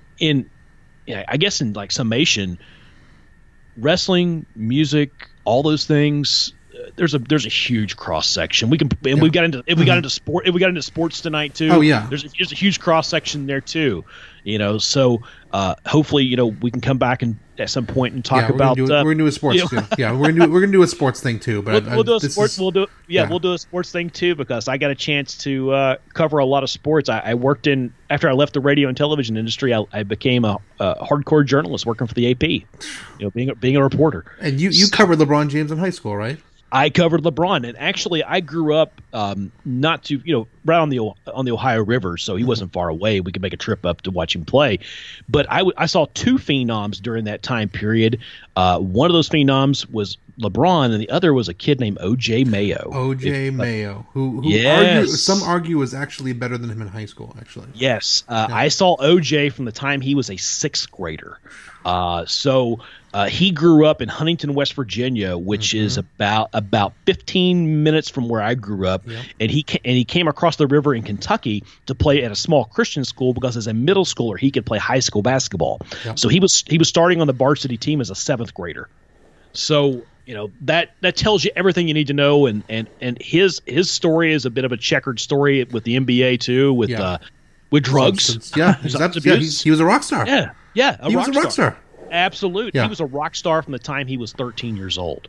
S4: I guess in like summation, wrestling, music, all those things, there's a huge cross section. We got into sports tonight too.
S2: Oh yeah,
S4: there's a huge cross section there too. So hopefully we can come back and at some point and talk about.
S2: We're gonna do a sports. We're gonna do a sports thing too. But
S4: we'll do a sports. We'll do a sports thing too, because I got a chance to cover a lot of sports. I worked after I left the radio and television industry. I became a hardcore journalist working for the AP. Being a reporter.
S2: And you covered LeBron James in high school, right?
S4: I covered LeBron, and actually I grew up not too, right on the Ohio River, so he wasn't far away. We could make a trip up to watch him play. But I saw two phenoms during that time period. One of those phenoms was LeBron, and the other was a kid named O.J. Mayo.
S2: O.J. Mayo, who some argue was actually better than him in high school, actually.
S4: Yes. I saw O.J. from the time he was a sixth grader. So he grew up in Huntington, West Virginia, which is about 15 minutes from where I grew up. Yep. And he came across the river in Kentucky to play at a small Christian school, because as a middle schooler he could play high school basketball. Yep. So he was starting on the varsity team as a seventh grader. So that tells you everything you need to know. And his story is a bit of a checkered story with the NBA too, with drugs.
S2: He was a rock star.
S4: He was a rock star.
S2: Absolutely.
S4: Yeah. He was a rock star from the time he was 13 years old.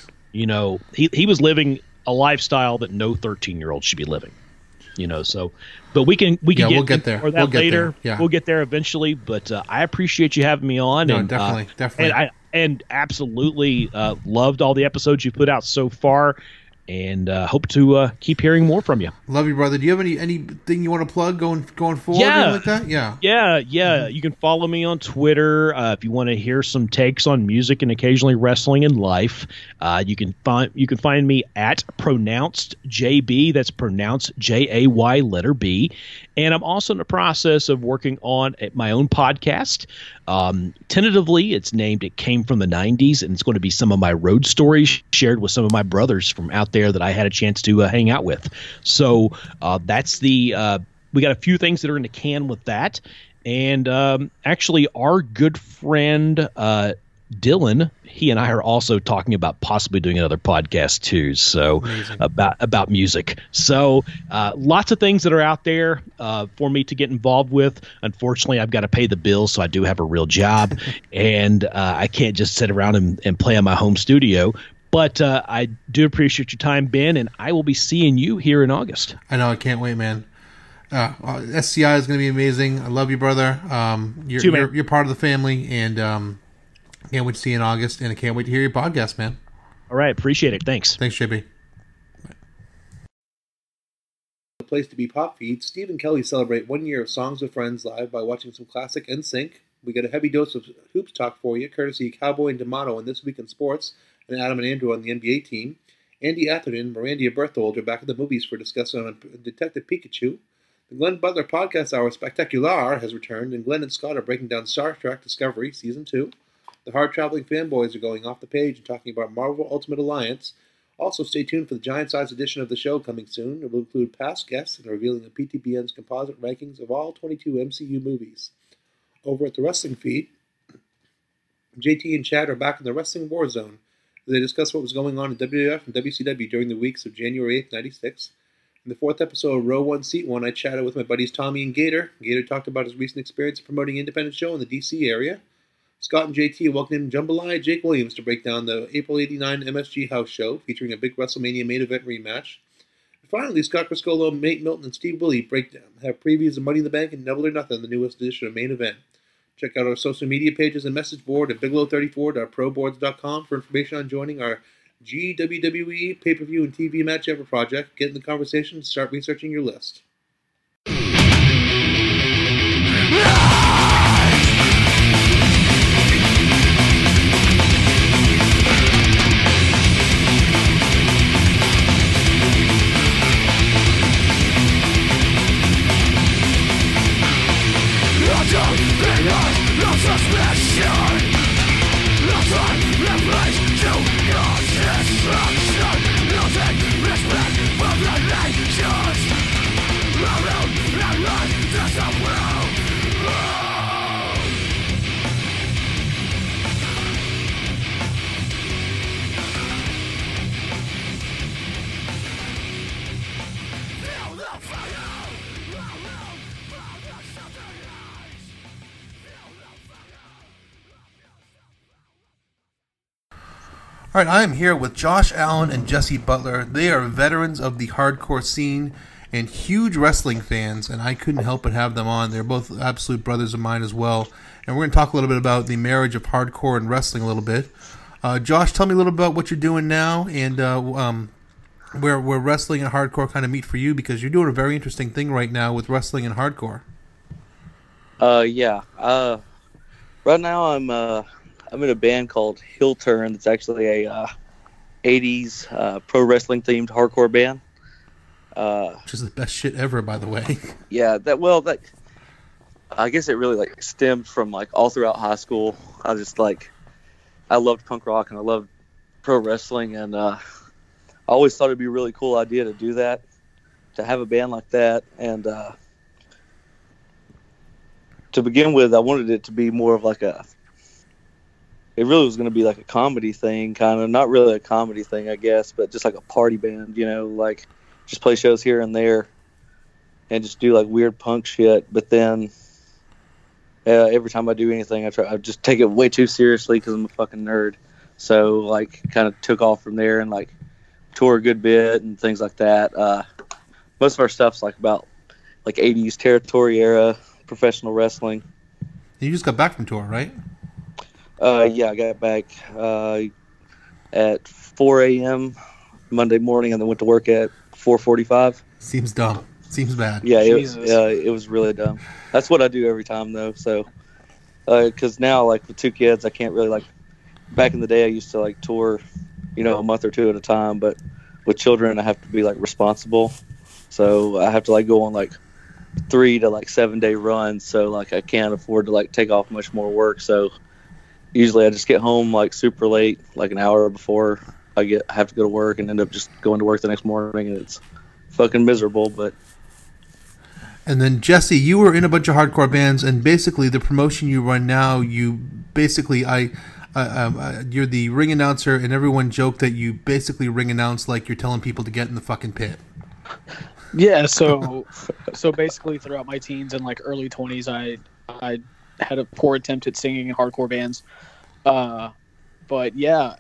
S4: He was living a lifestyle that no 13-year-old should be living. But we can
S2: we'll get there.
S4: Or that later. Yeah. We'll get there eventually. But I appreciate you having me on.
S2: No, definitely.
S4: And absolutely loved all the episodes you put out so far. and hope to keep hearing more from you.
S2: Love you, brother. Do you have anything you want to plug going forward?
S4: Yeah.
S2: Like that? Yeah.
S4: Yeah. You can follow me on Twitter if you want to hear some takes on music and occasionally wrestling and life. You can find me at Pronounced JB. That's pronounced JAY letter B. And I'm also in the process of working on my own podcast. Tentatively, it's named It Came from the 90s, and it's going to be some of my road stories shared with some of my brothers from out there that I had a chance to hang out with. So that's we got a few things that are in the can with that. And actually, our good friend Dylan, he and I are also talking about possibly doing another podcast too. So about music. So lots of things that are out there for me to get involved with. Unfortunately, I've got to pay the bills, so I do have a real job, and I can't just sit around and play on my home studio. But I do appreciate your time, Ben, and I will be seeing you here in August.
S2: I know. I can't wait, man. SCI is going to be amazing. I love you, brother. You're part of the family, and can't wait to see you in August, and I can't wait to hear your podcast, man.
S4: All right. Appreciate it. Thanks.
S2: Thanks, JB.
S5: The place to be pop feed. Steve and Kelly celebrate 1 year of Songs with Friends live by watching some classic NSYNC. We get a heavy dose of hoops talk for you, courtesy of Cowboy and D'Amato on This Week in Sports, and Adam and Andrew on the NBA team. Andy Atherton and Mirandia Berthold are back at the movies for discussing on Detective Pikachu. The Glenn Butler Podcast Hour Spectacular has returned, and Glenn and Scott are breaking down Star Trek Discovery Season 2. The hard-traveling fanboys are going off the page and talking about Marvel Ultimate Alliance. Also, stay tuned for the giant-sized edition of the show coming soon. It will include past guests and revealing of PTBN's composite rankings of all 22 MCU movies. Over at the Wrestling Feed, JT and Chad are back in the Wrestling War Zone. They discuss what was going on in WWF and WCW during the weeks of January 8th, 96. In the 4th episode of Row 1, Seat 1, I chatted with my buddies Tommy and Gator. Gator talked about his recent experience promoting an independent show in the D.C. area. Scott and JT welcomed Jambalaya Jake Williams to break down the April '89 MSG House show, featuring a big WrestleMania main event rematch. And finally, Scott Criscolo, Nate Milton, and Steve Willie have previews of Money in the Bank and Double or Nothing, the newest edition of Main Event. Check out our social media pages and message board at bigelow34.proboards.com for information on joining our GWWE pay-per-view and TV match ever project. Get in the conversation and start researching your list.
S2: All right, I am here with Josh Allen and Jesse Butler. They are veterans of the hardcore scene and huge wrestling fans, and I couldn't help but have them on. They're both absolute brothers of mine as well. And we're going to talk a little bit about the marriage of hardcore and wrestling a little bit. Josh, tell me a little about what you're doing now and where wrestling and hardcore kind of meet for you, because you're doing a very interesting thing right now with wrestling and hardcore.
S6: Yeah. Right now I'm in a band called Heel Turn. It's actually a 80s pro wrestling themed hardcore band.
S2: Which is the best shit ever, by the way.
S6: Yeah, I guess it really stemmed from all throughout high school. I loved punk rock and I loved pro wrestling, and I always thought it'd be a really cool idea to do that, to have a band like that. And to begin with, I wanted it to be more of it really was going to be a comedy thing, kind of. Not really a comedy thing, I guess, but just a party band, just play shows here and there and just do weird punk shit. But then every time I do anything, I just take it way too seriously because I'm a fucking nerd. So kind of took off from there and tour a good bit and things like that. Most of our stuff's about 80s territory era professional wrestling.
S2: You just got back from tour, right?
S6: Yeah, I got back at 4 a.m. Monday morning and then went to work at 4:45.
S2: Seems dumb. Seems bad.
S6: Yeah, it was really dumb. That's what I do every time though. So, because now like with 2 kids, I can't really like. Back in the day, I used to like tour, a month or 2 at a time. But with children, I have to be like responsible. So I have to like go on like 3 to like 7 day runs. So like I can't afford to like take off much more work. So usually I just get home like super late, like an hour before I have to go to work, and end up just going to work the next morning, and it's fucking miserable. But
S2: and then Jesse, you were in a bunch of hardcore bands, and basically the promotion you run now, you basically you're the ring announcer, and everyone joked that you basically ring announce like you're telling people to get in the fucking pit.
S7: Yeah, so basically throughout my teens and like early 20s, I had a poor attempt at singing in hardcore bands. But yeah,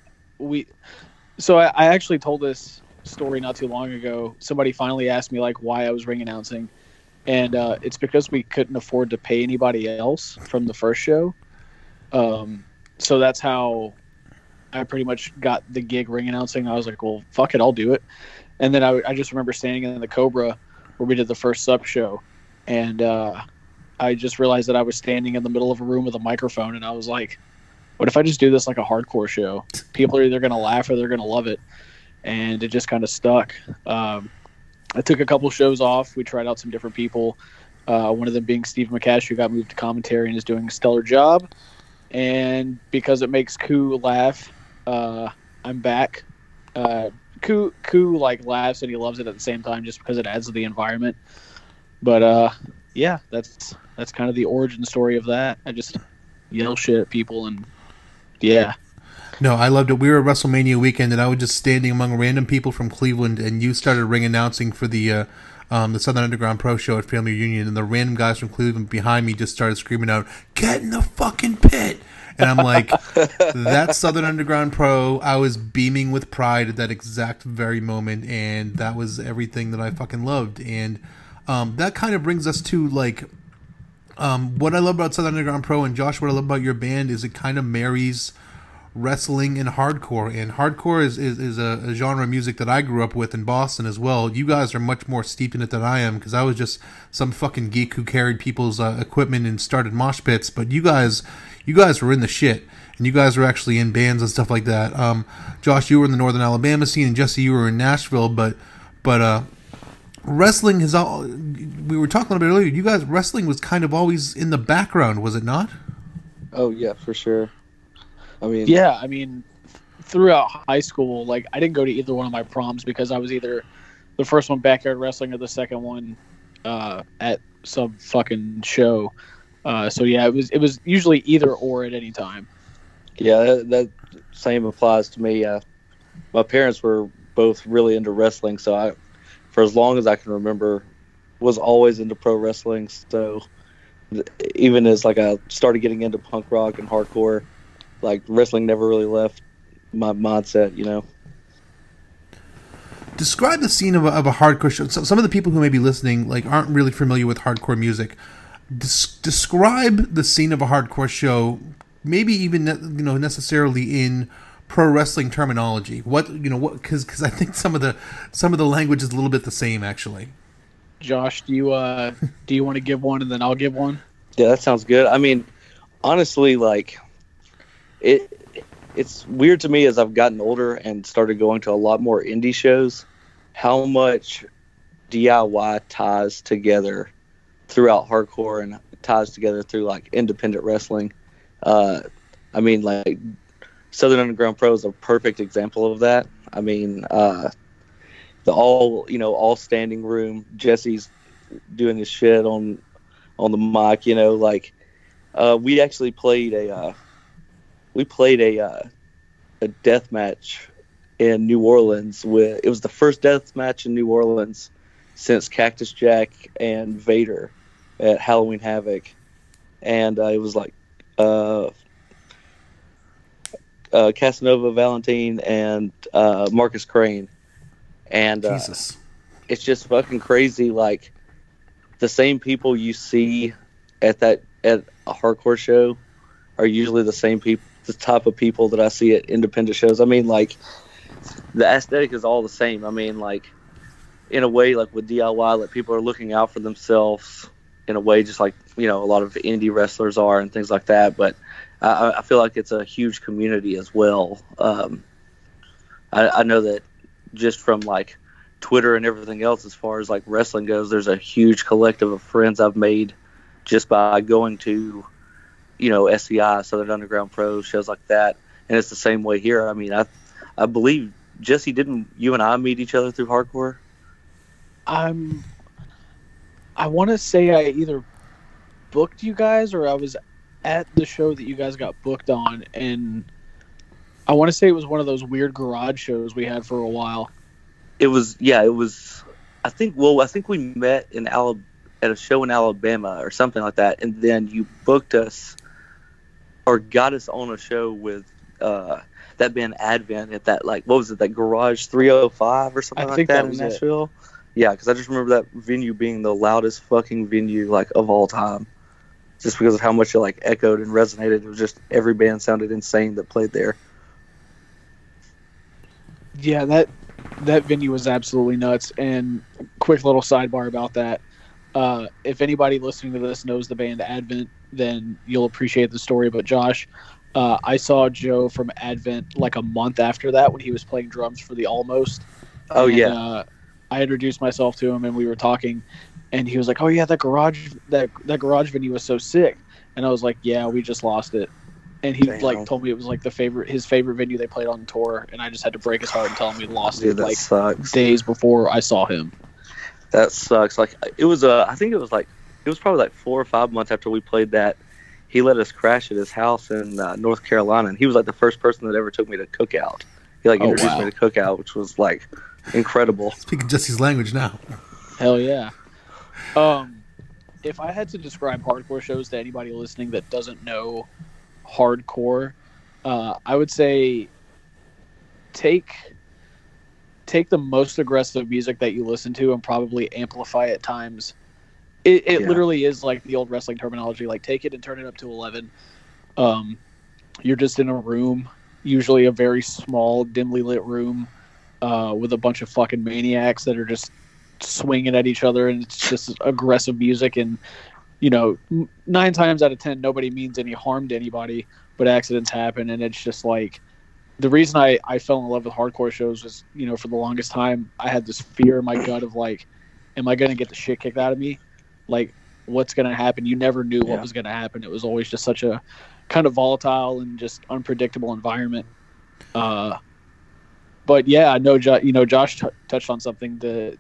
S7: I actually told this story not too long ago. Somebody finally asked me like why I was ring announcing, and it's because we couldn't afford to pay anybody else from the first show. So that's how I pretty much got the gig ring announcing. I was like, well, fuck it, I'll do it. And then I just remember standing in the Cobra where we did the first sub show, and I just realized that I was standing in the middle of a room with a microphone, and I was like, what if I just do this like a hardcore show? People are either going to laugh or they're going to love it. And it just kind of stuck. I took a couple shows off. We tried out some different people. One of them being Steve McCash, who got moved to commentary and is doing a stellar job. And because it makes Koo laugh, I'm back. Koo like laughs and he loves it at the same time just because it adds to the environment. But yeah, that's kind of the origin story of that. I just yell shit at people, and yeah.
S2: No, I loved it. We were at WrestleMania weekend, and I was just standing among random people from Cleveland, and you started ring announcing for the Southern Underground Pro show at Family Reunion, and the random guys from Cleveland behind me just started screaming out, "Get in the fucking pit!" And I'm like, that's Southern Underground Pro. I was beaming with pride at that exact very moment, and that was everything that I fucking loved. And that kind of brings us to like what I love about Southern Underground Pro, and Josh, what I love about your band is it kind of marries wrestling and hardcore. And hardcore is a genre of music that I grew up with in Boston as well. You guys are much more steeped in it than I am, because I was just some fucking geek who carried people's equipment and started mosh pits. But you guys were in the shit, and you guys were actually in bands and stuff like that. Josh, you were in the Northern Alabama scene, and Jesse, you were in Nashville. But wrestling has all. We were talking a little bit earlier. You guys, wrestling was kind of always in the background, was it not?
S6: Oh yeah, for sure.
S7: I mean, throughout high school, like I didn't go to either one of my proms because I was either the first one backyard wrestling or the second one at some fucking show. So yeah, it was usually either or at any time.
S6: Yeah, that same applies to me. My parents were both really into wrestling, so I, for as long as I can remember, was always into pro wrestling. So even as like I started getting into punk rock and hardcore, like wrestling never really left my mindset,
S2: Describe the scene of a hardcore show. So some of the people who may be listening like aren't really familiar with hardcore music. Describe the scene of a hardcore show, maybe even necessarily in pro wrestling terminology. What because I think some of the language is a little bit the same actually.
S7: Josh, do you want to give one and then I'll give one?
S6: Yeah, that sounds good. I mean, honestly, like it's weird to me as I've gotten older and started going to a lot more indie shows, how much DIY ties together throughout hardcore and ties together through like independent wrestling. I mean, like Southern Underground Pro is a perfect example of that. I mean, the all standing room. Jesse's doing his shit on the mic. We actually played a death match in New Orleans. It was the first death match in New Orleans since Cactus Jack and Vader at Halloween Havoc, and it was like Casanova, Valentine, and Marcus Crane, and
S2: Jesus.
S6: It's just fucking crazy. Like the same people you see at a hardcore show are usually the same people, the type of people that I see at independent shows. I mean, like the aesthetic is all the same. I mean, like, in a way, like with DIY, like people are looking out for themselves in a way, just like, you know, a lot of indie wrestlers are and things like that. But I feel like it's a huge community as well. I know that just from like Twitter and everything else, as far as like wrestling goes, there's a huge collective of friends I've made just by going to, you know, SCI, Southern Underground Pro, shows like that. And it's the same way here. I mean, I believe, Jesse, didn't you and I meet each other through hardcore?
S7: I want to say I either booked you guys or I was at the show that you guys got booked on, and I want to say it was one of those weird garage shows we had for a while.
S6: It was. I think we met at a show in Alabama or something like that, and then you booked us or got us on a show with that band Advent at that, like, what was it, that Garage 305 or something like that in Nashville? Yeah, because I just remember that venue being the loudest fucking venue, like, of all time. Just because of how much it, like, echoed and resonated. It was just, every band sounded insane that played there.
S7: Yeah, that venue was absolutely nuts. And quick little sidebar about that. If anybody listening to this knows the band Advent, then you'll appreciate the story. But Josh, I saw Joe from Advent like a month after that when he was playing drums for the Almost.
S6: Oh, and, yeah.
S7: I introduced myself to him and we were talking, and he was like, "Oh yeah, that garage venue was so sick." And I was like, "Yeah, we just lost it." And he like told me it was like his favorite venue they played on tour, and I just had to break his heart and tell him we lost it like
S6: sucks.
S7: Days before I saw him.
S6: That sucks. Like, it was I think it was probably like 4 or 5 months after we played that. He let us crash at his house in North Carolina, and he was like the first person that ever took me to Cookout. He like introduced me to Cookout, which was like incredible.
S2: Speaking Jesse's language now.
S7: Hell yeah. If I had to describe hardcore shows to anybody listening that doesn't know hardcore, I would say take the most aggressive music that you listen to and probably amplify it times. It literally is like the old wrestling terminology, like take it and turn it up to 11. You're just in a room, usually a very small, dimly lit room, with a bunch of fucking maniacs that are just swinging at each other, and it's just aggressive music. And, you know, 9 times out of 10, nobody means any harm to anybody, but accidents happen. And it's just like, the reason I fell in love with hardcore shows was, you know, for the longest time, I had this fear in my gut of like, am I going to get the shit kicked out of me? Like, what's going to happen? You never knew what was going to happen. It was always just such a kind of volatile and just unpredictable environment. But yeah, I know, Josh touched on something. The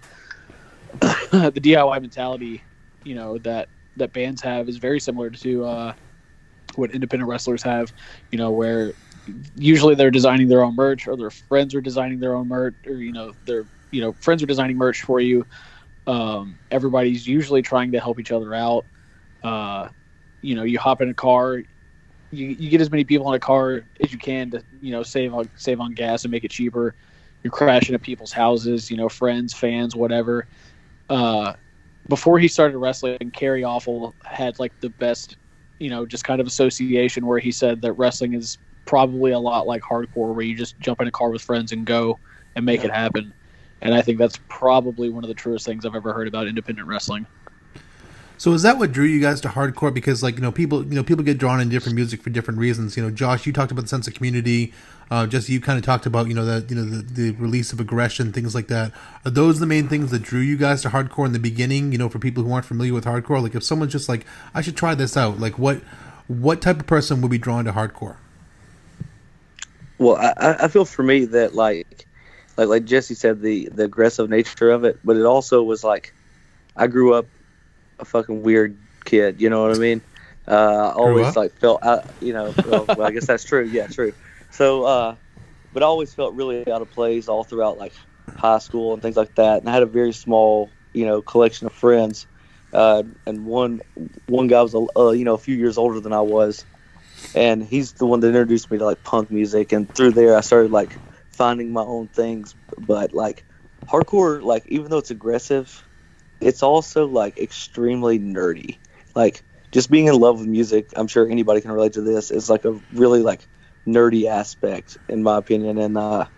S7: DIY mentality, you know, that bands have is very similar to what independent wrestlers have. You know, where usually they're designing their own merch, or their friends are designing their own merch, or friends are designing merch for you. Everybody's usually trying to help each other out. You hop in a car. You get as many people in a car as you can to, you know, save on gas and make it cheaper. You're crashing at people's houses, you know, friends, fans, whatever. Before he started wrestling, Kerry Awful had like the best, you know, just kind of association where he said that wrestling is probably a lot like hardcore, where you just jump in a car with friends and go and make it happen. And I think that's probably one of the truest things I've ever heard about independent wrestling.
S2: So is that what drew you guys to hardcore? Because, like, people get drawn in different music for different reasons. You know, Josh, you talked about the sense of community. Jesse, you kind of talked about, the release of aggression, things like that. Are those the main things that drew you guys to hardcore in the beginning? You know, for people who aren't familiar with hardcore, like if someone's just like, I should try this out. Like, what type of person would be drawn to hardcore?
S6: Well, I feel for me that like Jesse said, the aggressive nature of it, but it also was like, I grew up a fucking weird kid, you know what I mean? Always like felt, well, I guess that's true. Yeah, true. So, but I always felt really out of place all throughout like high school and things like that. And I had a very small, collection of friends. And one guy was, a few years older than I was. And he's the one that introduced me to like punk music. And through there, I started like finding my own things. But like hardcore, like even though it's aggressive, it's also like extremely nerdy. Like just being in love with music, I'm sure anybody can relate to this. It's like a really like nerdy aspect in my opinion. And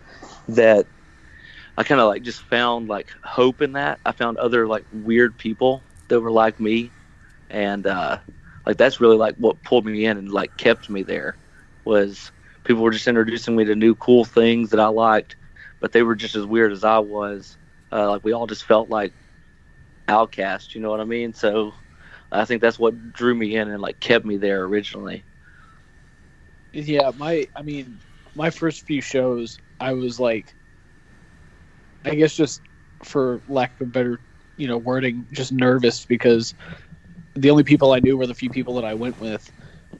S6: that I kind of like just found like hope in that. I found other like weird people that were like me, and like that's really like what pulled me in and like kept me there. Was people were just introducing me to new cool things that I liked, but they were just as weird as I was. Like we all just felt like outcasts, you know what I mean? So I think that's what drew me in and like kept me there originally.
S7: Yeah, my first few shows, I was like, I guess just for lack of better, wording, just nervous because the only people I knew were the few people that I went with.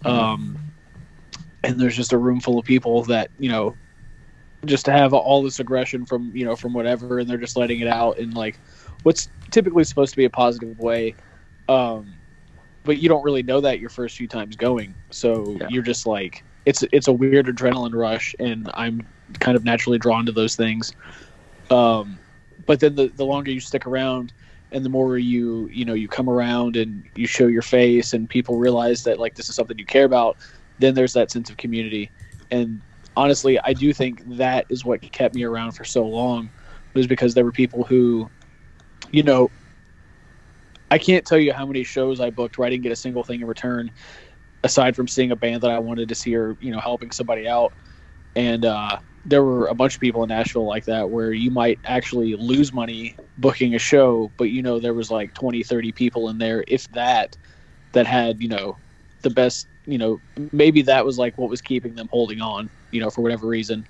S7: And there's just a room full of people that, just to have all this aggression from whatever, and they're just letting it out in like what's typically supposed to be a positive way. But you don't really know that your first few times going. So You're just like, it's a weird adrenaline rush, and I'm kind of naturally drawn to those things. But then the longer you stick around and the more you come around and you show your face and people realize that like this is something you care about, then there's that sense of community. And honestly, I do think that is what kept me around for so long, was because there were people who, I can't tell you how many shows I booked where I didn't get a single thing in return, aside from seeing a band that I wanted to see or, helping somebody out. And there were a bunch of people in Nashville like that, where you might actually lose money booking a show, but there was like 20, 30 people in there, if that had, the best, maybe that was like what was keeping them holding on, for whatever reason.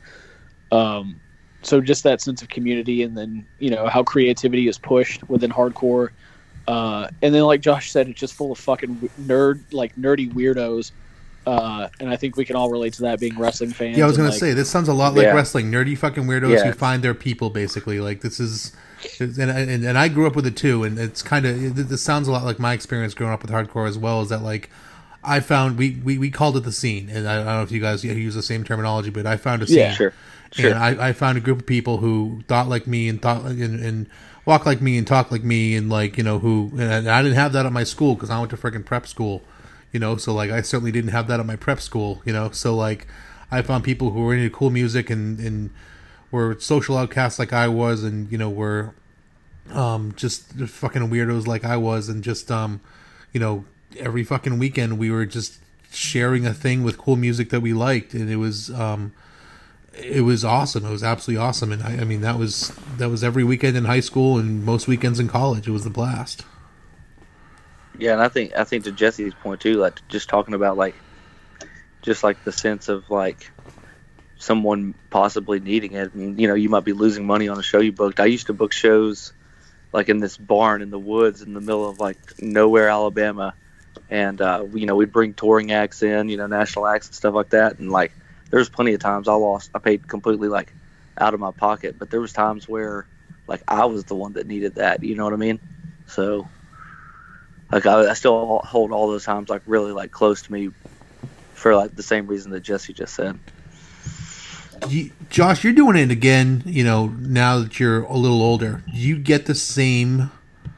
S7: So just that sense of community, and then, how creativity is pushed within hardcore. And then like Josh said, it's just full of fucking nerdy weirdos. And I think we can all relate to that, being wrestling fans.
S2: Yeah, I was going to say, this sounds a lot like wrestling. Nerdy fucking weirdos who find their people, basically. Like, this is... And I grew up with it, too, and it's kind of... This sounds a lot like my experience growing up with hardcore as well, is that, like, I found... We called it the scene, and I don't know if you guys use the same terminology, but I found a scene.
S6: Yeah, sure.
S2: And I found a group of people who thought like me and walk like me and talk like me, and, like, who... And I didn't have that at my school, because I went to freaking prep school. So, like, I certainly didn't have that at my prep school, so, like, I found people who were into cool music and were social outcasts like I was, and, were just fucking weirdos like I was, and just, every fucking weekend we were just sharing a thing with cool music that we liked, and it was awesome. It was absolutely awesome, and I mean, that was every weekend in high school and most weekends in college. It was a blast.
S6: Yeah, and I think to Jesse's point too, like just talking about like, just like the sense of like someone possibly needing it. I mean, you might be losing money on a show you booked. I used to book shows like in this barn in the woods in the middle of like nowhere, Alabama, and we'd bring touring acts in, national acts and stuff like that. And like, there's plenty of times I paid completely like out of my pocket, but there was times where like I was the one that needed that. You know what I mean? So. Like I still hold all those times like really like close to me for like the same reason that Jesse just said.
S2: Josh, you're doing it again, now that you're a little older. Do you get the same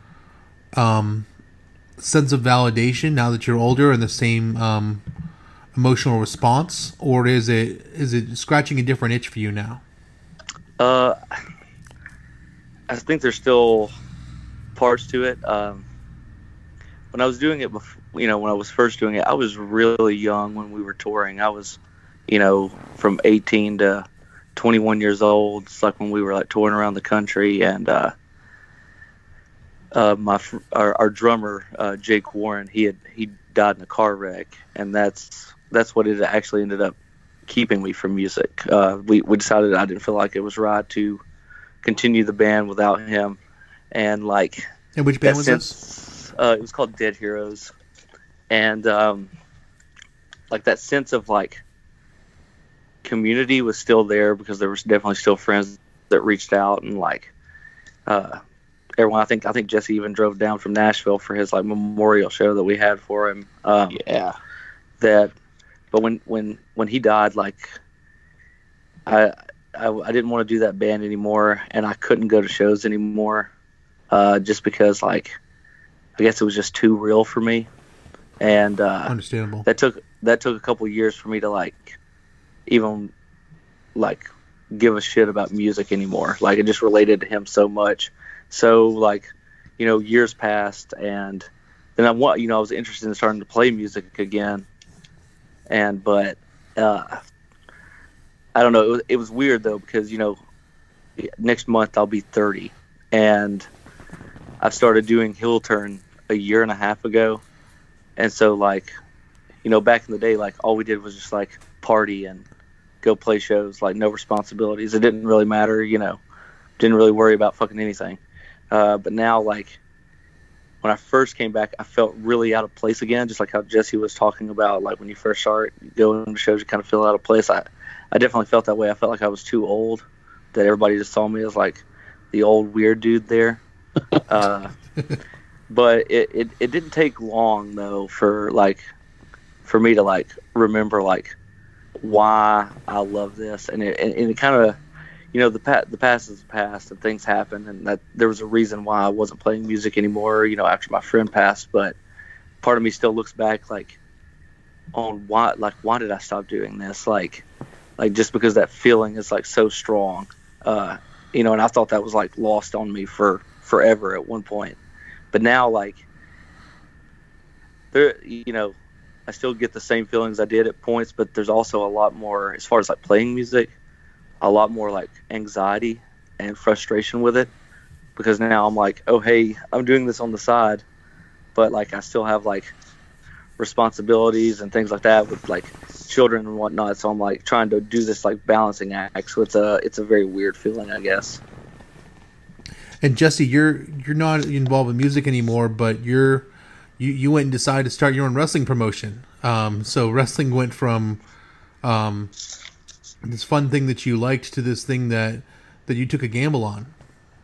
S2: sense of validation now that you're older, and the same emotional response, or is it scratching a different itch for you now?
S6: I think there's still parts to it. When I was doing it before, when I was first doing it, I was really young when we were touring. I was, from 18 to 21 years old. It's like when we were like touring around the country, and our drummer Jake Warren, he died in a car wreck, and that's what it actually ended up keeping me from music. We decided I didn't feel like it was right to continue the band without him, and like.
S2: And which band was this?
S6: It was called Dead Heroes, and like that sense of like community was still there, because there was definitely still friends that reached out, and like everyone. I think Jesse even drove down from Nashville for his like memorial show that we had for him. But when he died, like I didn't want to do that band anymore, and I couldn't go to shows anymore, just because like. I guess it was just too real for me, and
S2: understandable.
S6: That took a couple of years for me to like, even like give a shit about music anymore. Like, it just related to him so much. So, like, you know, years passed, and then I was interested in starting to play music again. But I don't know. It was weird though, because, you know, next month I'll be 30, and I started doing Heel Turn a year and a half ago. And so, like, you know, back in the day, like, all we did was just like party and go play shows, like no responsibilities. It didn't really matter, you know, didn't really worry about fucking anything. But now, like, when I first came back, I felt really out of place again, just like how Jesse was talking about, like when you first start going to shows, you kind of feel out of place. I definitely felt that way. I felt like I was too old, that everybody just saw me as like the old weird dude there. But it didn't take long though for me to like remember like why I love this, and it kind of, you know, the past is the past, and things happen, and that there was a reason why I wasn't playing music anymore, you know, after my friend passed. But part of me still looks back like on why did I stop doing this, like just because that feeling is like so strong, you know, and I thought that was like lost on me for forever at one point. But now, like, there, you know, I still get the same feelings I did at points, but there's also a lot more, as far as like playing music, a lot more like anxiety and frustration with it, because now I'm like, oh, hey, I'm doing this on the side, but like I still have like responsibilities and things like that with like children and whatnot. So I'm like trying to do this like balancing act. So it's a very weird feeling, I guess.
S2: And Jesse, you're not involved with music anymore, but you went and decided to start your own wrestling promotion. So wrestling went from this fun thing that you liked to this thing that you took a gamble on.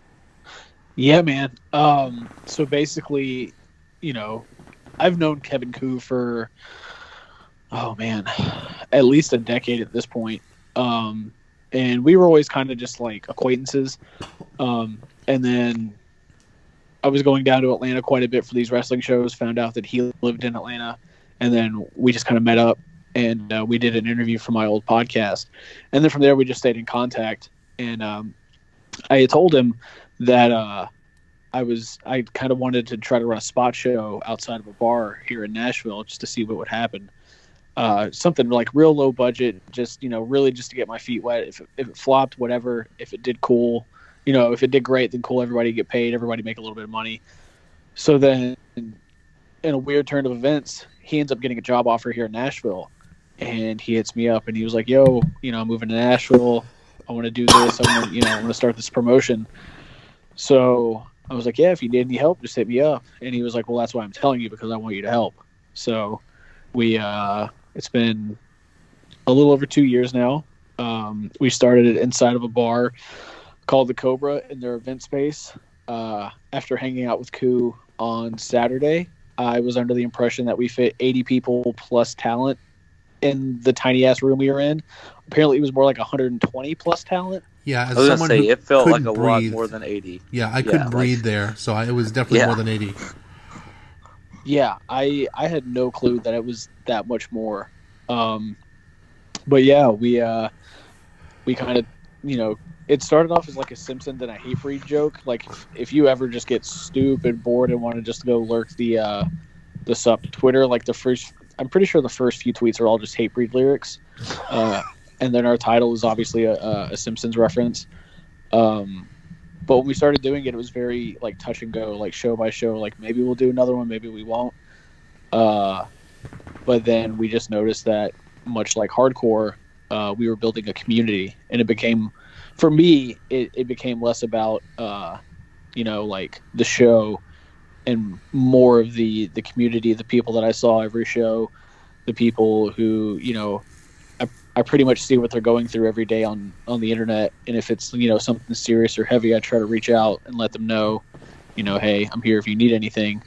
S7: Yeah, man. So basically, you know, I've known Kevin Koo for, oh man, at least a decade at this point. And we were always kind of just like acquaintances. And then I was going down to Atlanta quite a bit for these wrestling shows, found out that he lived in Atlanta, and then we just kind of met up, and we did an interview for my old podcast. And then from there, we just stayed in contact. And I had told him that I kind of wanted to try to run a spot show outside of a bar here in Nashville just to see what would happen. Something like real low budget, just, you know, really just to get my feet wet. If it flopped, whatever. If it did, cool. You know, if it did great, then cool. Everybody get paid. Everybody make a little bit of money. So then, in a weird turn of events, he ends up getting a job offer here in Nashville, and he hits me up and he was like, "Yo, you know, I'm moving to Nashville. I want to do this. I want to start this promotion." So I was like, "Yeah, if you need any help, just hit me up." And he was like, "Well, that's why I'm telling you, because I want you to help." So we it's been a little over 2 years now. We started it inside of a bar called the Cobra in their event space. After hanging out with Koo on Saturday, I was under the impression that we fit 80 people plus talent in the tiny ass room we were in. Apparently it was more like 120 plus talent.
S2: Yeah,
S6: I was gonna say, it felt like a lot
S2: breathe.
S6: more than 80.
S2: Yeah, I couldn't breathe there, so it was definitely more than 80.
S7: Yeah, I had no clue that it was that much more. But yeah, we kind of, you know, it started off as like a Simpsons and a Hatebreed joke. Like, if you ever just get stupid bored and want to just go lurk the sup Twitter, like I'm pretty sure the first few tweets are all just Hatebreed lyrics. And then our title is obviously a Simpsons reference. But when we started doing it, it was very like touch and go, like show by show. Like, maybe we'll do another one, maybe we won't. But then we just noticed that, much like hardcore, we were building a community, and it became, for me, it became less about you know, like the show, and more of the community, the people that I saw every show, the people who, you know, I pretty much see what they're going through every day on the internet. And if it's, you know, something serious or heavy, I try to reach out and let them know, you know, hey, I'm here if you need anything.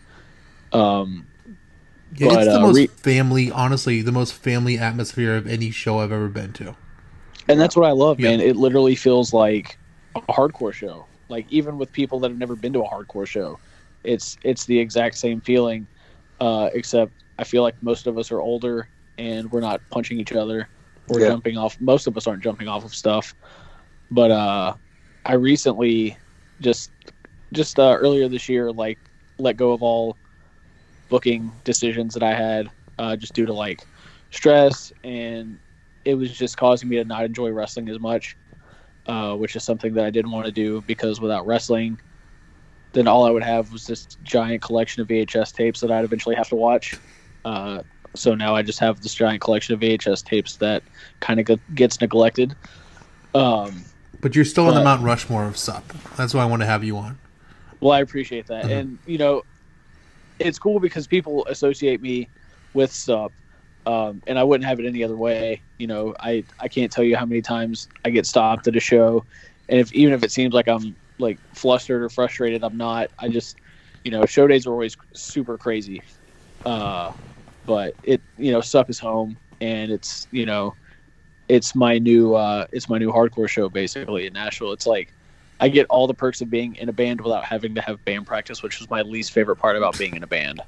S2: Yeah, it's the most family, honestly, the most family atmosphere of any show I've ever been to.
S7: And that's what I love, man. It literally feels like a hardcore show. Like, even with people that have never been to a hardcore show, it's the exact same feeling, except I feel like most of us are older and we're not punching each other or jumping off. Most of us aren't jumping off of stuff. But I recently just earlier this year, like, let go of all booking decisions that I had, just due to like stress, and it was just causing me to not enjoy wrestling as much, which is something that I didn't want to do, because without wrestling, then all I would have was this giant collection of VHS tapes that I'd eventually have to watch. So now I just have this giant collection of VHS tapes that kind of gets neglected.
S2: But you're still on the Mount Rushmore of SUP. That's why I want to have you on.
S7: Well, I appreciate that.
S2: Mm-hmm.
S7: And, you know, it's cool because people associate me with SUP, and I wouldn't have it any other way. You know, I can't tell you how many times I get stopped at a show, and even if it seems like I'm like flustered or frustrated, I'm not. I just, you know, show days are always super crazy. But it, you know, SUP is home, and it's, you know, it's my new hardcore show basically in Nashville. It's like I get all the perks of being in a band without having to have band practice, which is my least favorite part about being in a band.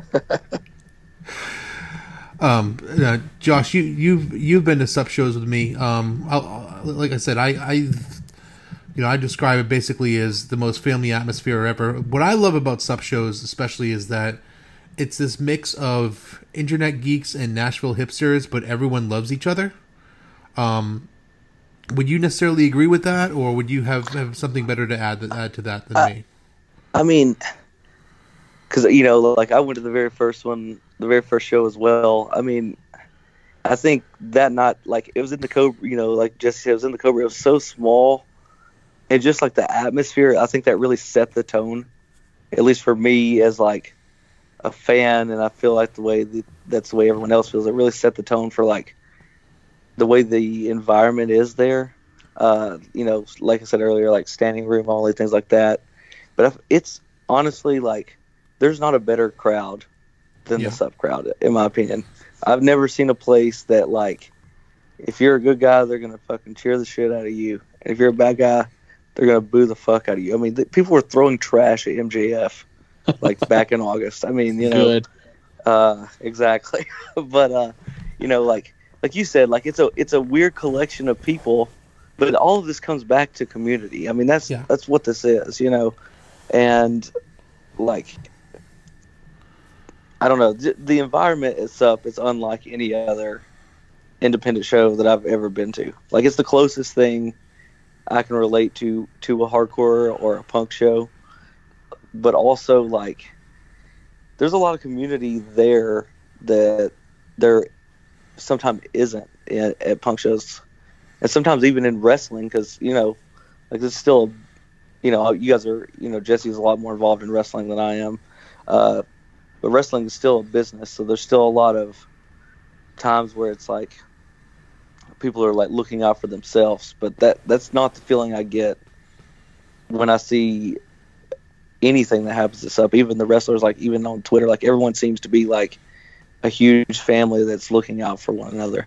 S2: Josh, you've been to SUP shows with me. Like I said, I describe it basically as the most family atmosphere ever. What I love about SUP shows, especially, is that it's this mix of internet geeks and Nashville hipsters, but everyone loves each other. Would you necessarily agree with that, or would you have something better to add to that than me?
S6: I mean, because, you know, like, I went to the very first show as well. I mean, I think that it was in the Cobra, you know, like Jesse said, it was in the Cobra. It was so small, and just like the atmosphere, I think that really set the tone, at least for me as like a fan, and I feel like that's the way everyone else feels. It really set the tone for like the way the environment is there. You know, like I said earlier, like standing room only, things like that. But it's honestly like there's not a better crowd than the SUP crowd, in my opinion. I've never seen a place that, like, if you're a good guy, they're gonna fucking cheer the shit out of you, and if you're a bad guy, they're gonna boo the fuck out of you. I mean, people were throwing trash at MJF like back in August. I mean, you know, exactly. But you know, like you said, like it's a weird collection of people, but all of this comes back to community. I mean, that's what this is, you know. And like, I don't know, the environment at SUP is unlike any other independent show that I've ever been to. Like, it's the closest thing I can relate to a hardcore or a punk show, but also, like, there's a lot of community there that there sometimes isn't at punk shows, and sometimes even in wrestling, because, you know, like, there's still, you know, you guys are, you know, Jesse's a lot more involved in wrestling than I am, but wrestling is still a business, so there's still a lot of times where it's like people are like looking out for themselves, but that's not the feeling I get when I see anything that happens to SUP. Even the wrestlers, like, even on Twitter, like, everyone seems to be like a huge family that's looking out for one another.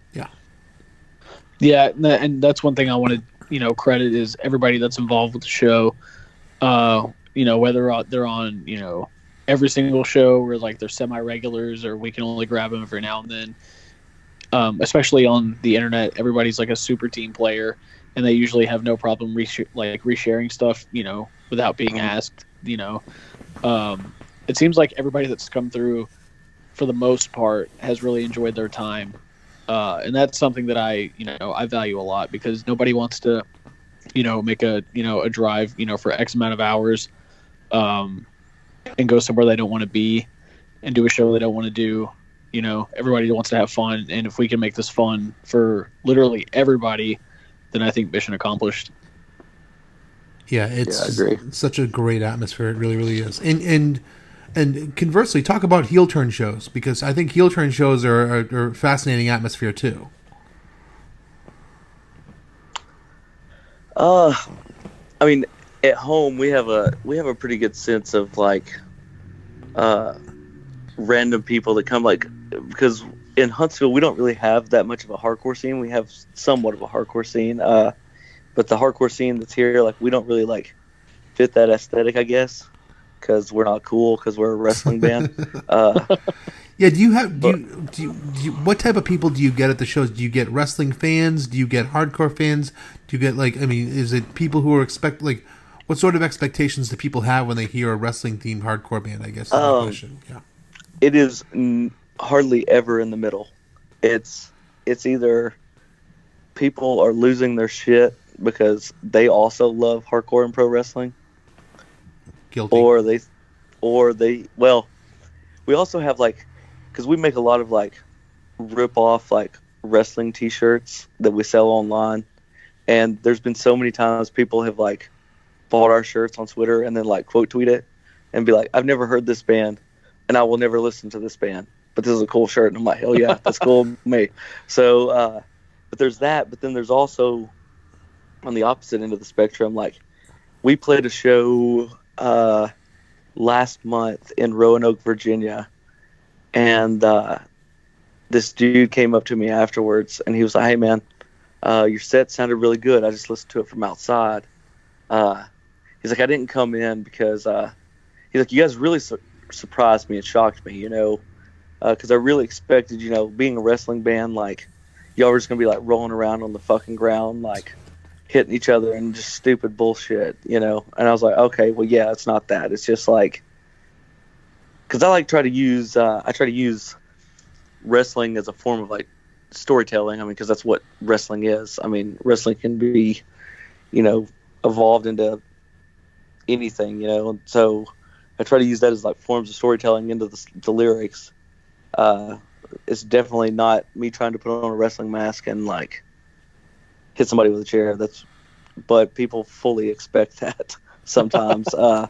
S7: Yeah, and that's one thing I want to, you know, credit is everybody that's involved with the show. You know, whether they're on, you know, every single show, or like they're semi-regulars, or we can only grab them every now and then. Especially on the internet, everybody's like a super team player, and they usually have no problem resharing stuff, you know, without being asked. You know, it seems like everybody that's come through, for the most part, has really enjoyed their time, and that's something that I value a lot, because nobody wants to, you know, make a drive, you know, for X amount of hours, and go somewhere they don't want to be, and do a show they don't want to do. You know, everybody wants to have fun, and if we can make this fun for literally everybody, then I think mission accomplished.
S2: Yeah, it's such a great atmosphere. It really, really is. And conversely, talk about heel turn shows, because I think heel turn shows are a fascinating atmosphere too.
S6: I mean, at home we have a pretty good sense of like random people that come, like, because in Huntsville we don't really have that much of a hardcore scene. We have somewhat of a hardcore scene, but the hardcore scene that's here, like, we don't really like fit that aesthetic, I guess, because we're not cool, because we're a wrestling band.
S2: Yeah, what type of people do you get at the shows? Do you get wrestling fans? Do you get hardcore fans? Do you get is it people who are what sort of expectations do people have when they hear a wrestling themed hardcore band? I guess is my question. Yeah,
S6: it is hardly ever in the middle. It's either people are losing their shit because they also love hardcore and pro wrestling.
S2: Guilty.
S6: Or they we also have because we make a lot of rip off wrestling t-shirts that we sell online, and there's been so many times people have bought our shirts on Twitter and then quote tweet it and be like, I've never heard this band and I will never listen to this band, but this is a cool shirt. And I'm like, hell yeah, that's cool with me. So but there's that, but then there's also on the opposite end of the spectrum, we played a show last month in Roanoke, Virginia, and this dude came up to me afterwards and he was like, hey man, your set sounded really good. I just listened to it from outside. He's like, I didn't come in because he's like, you guys really surprised me and shocked me, because I really expected, being a wrestling band, y'all were just gonna be rolling around on the fucking ground, hitting each other and just stupid bullshit, and I was like, okay, well, yeah, it's not that. It's just because I try to use wrestling as a form of storytelling. Because that's what wrestling is. Wrestling can be, evolved into anything, and so I try to use that as forms of storytelling into the lyrics. It's definitely not me trying to put on a wrestling mask and hit somebody with a chair. But people fully expect that sometimes.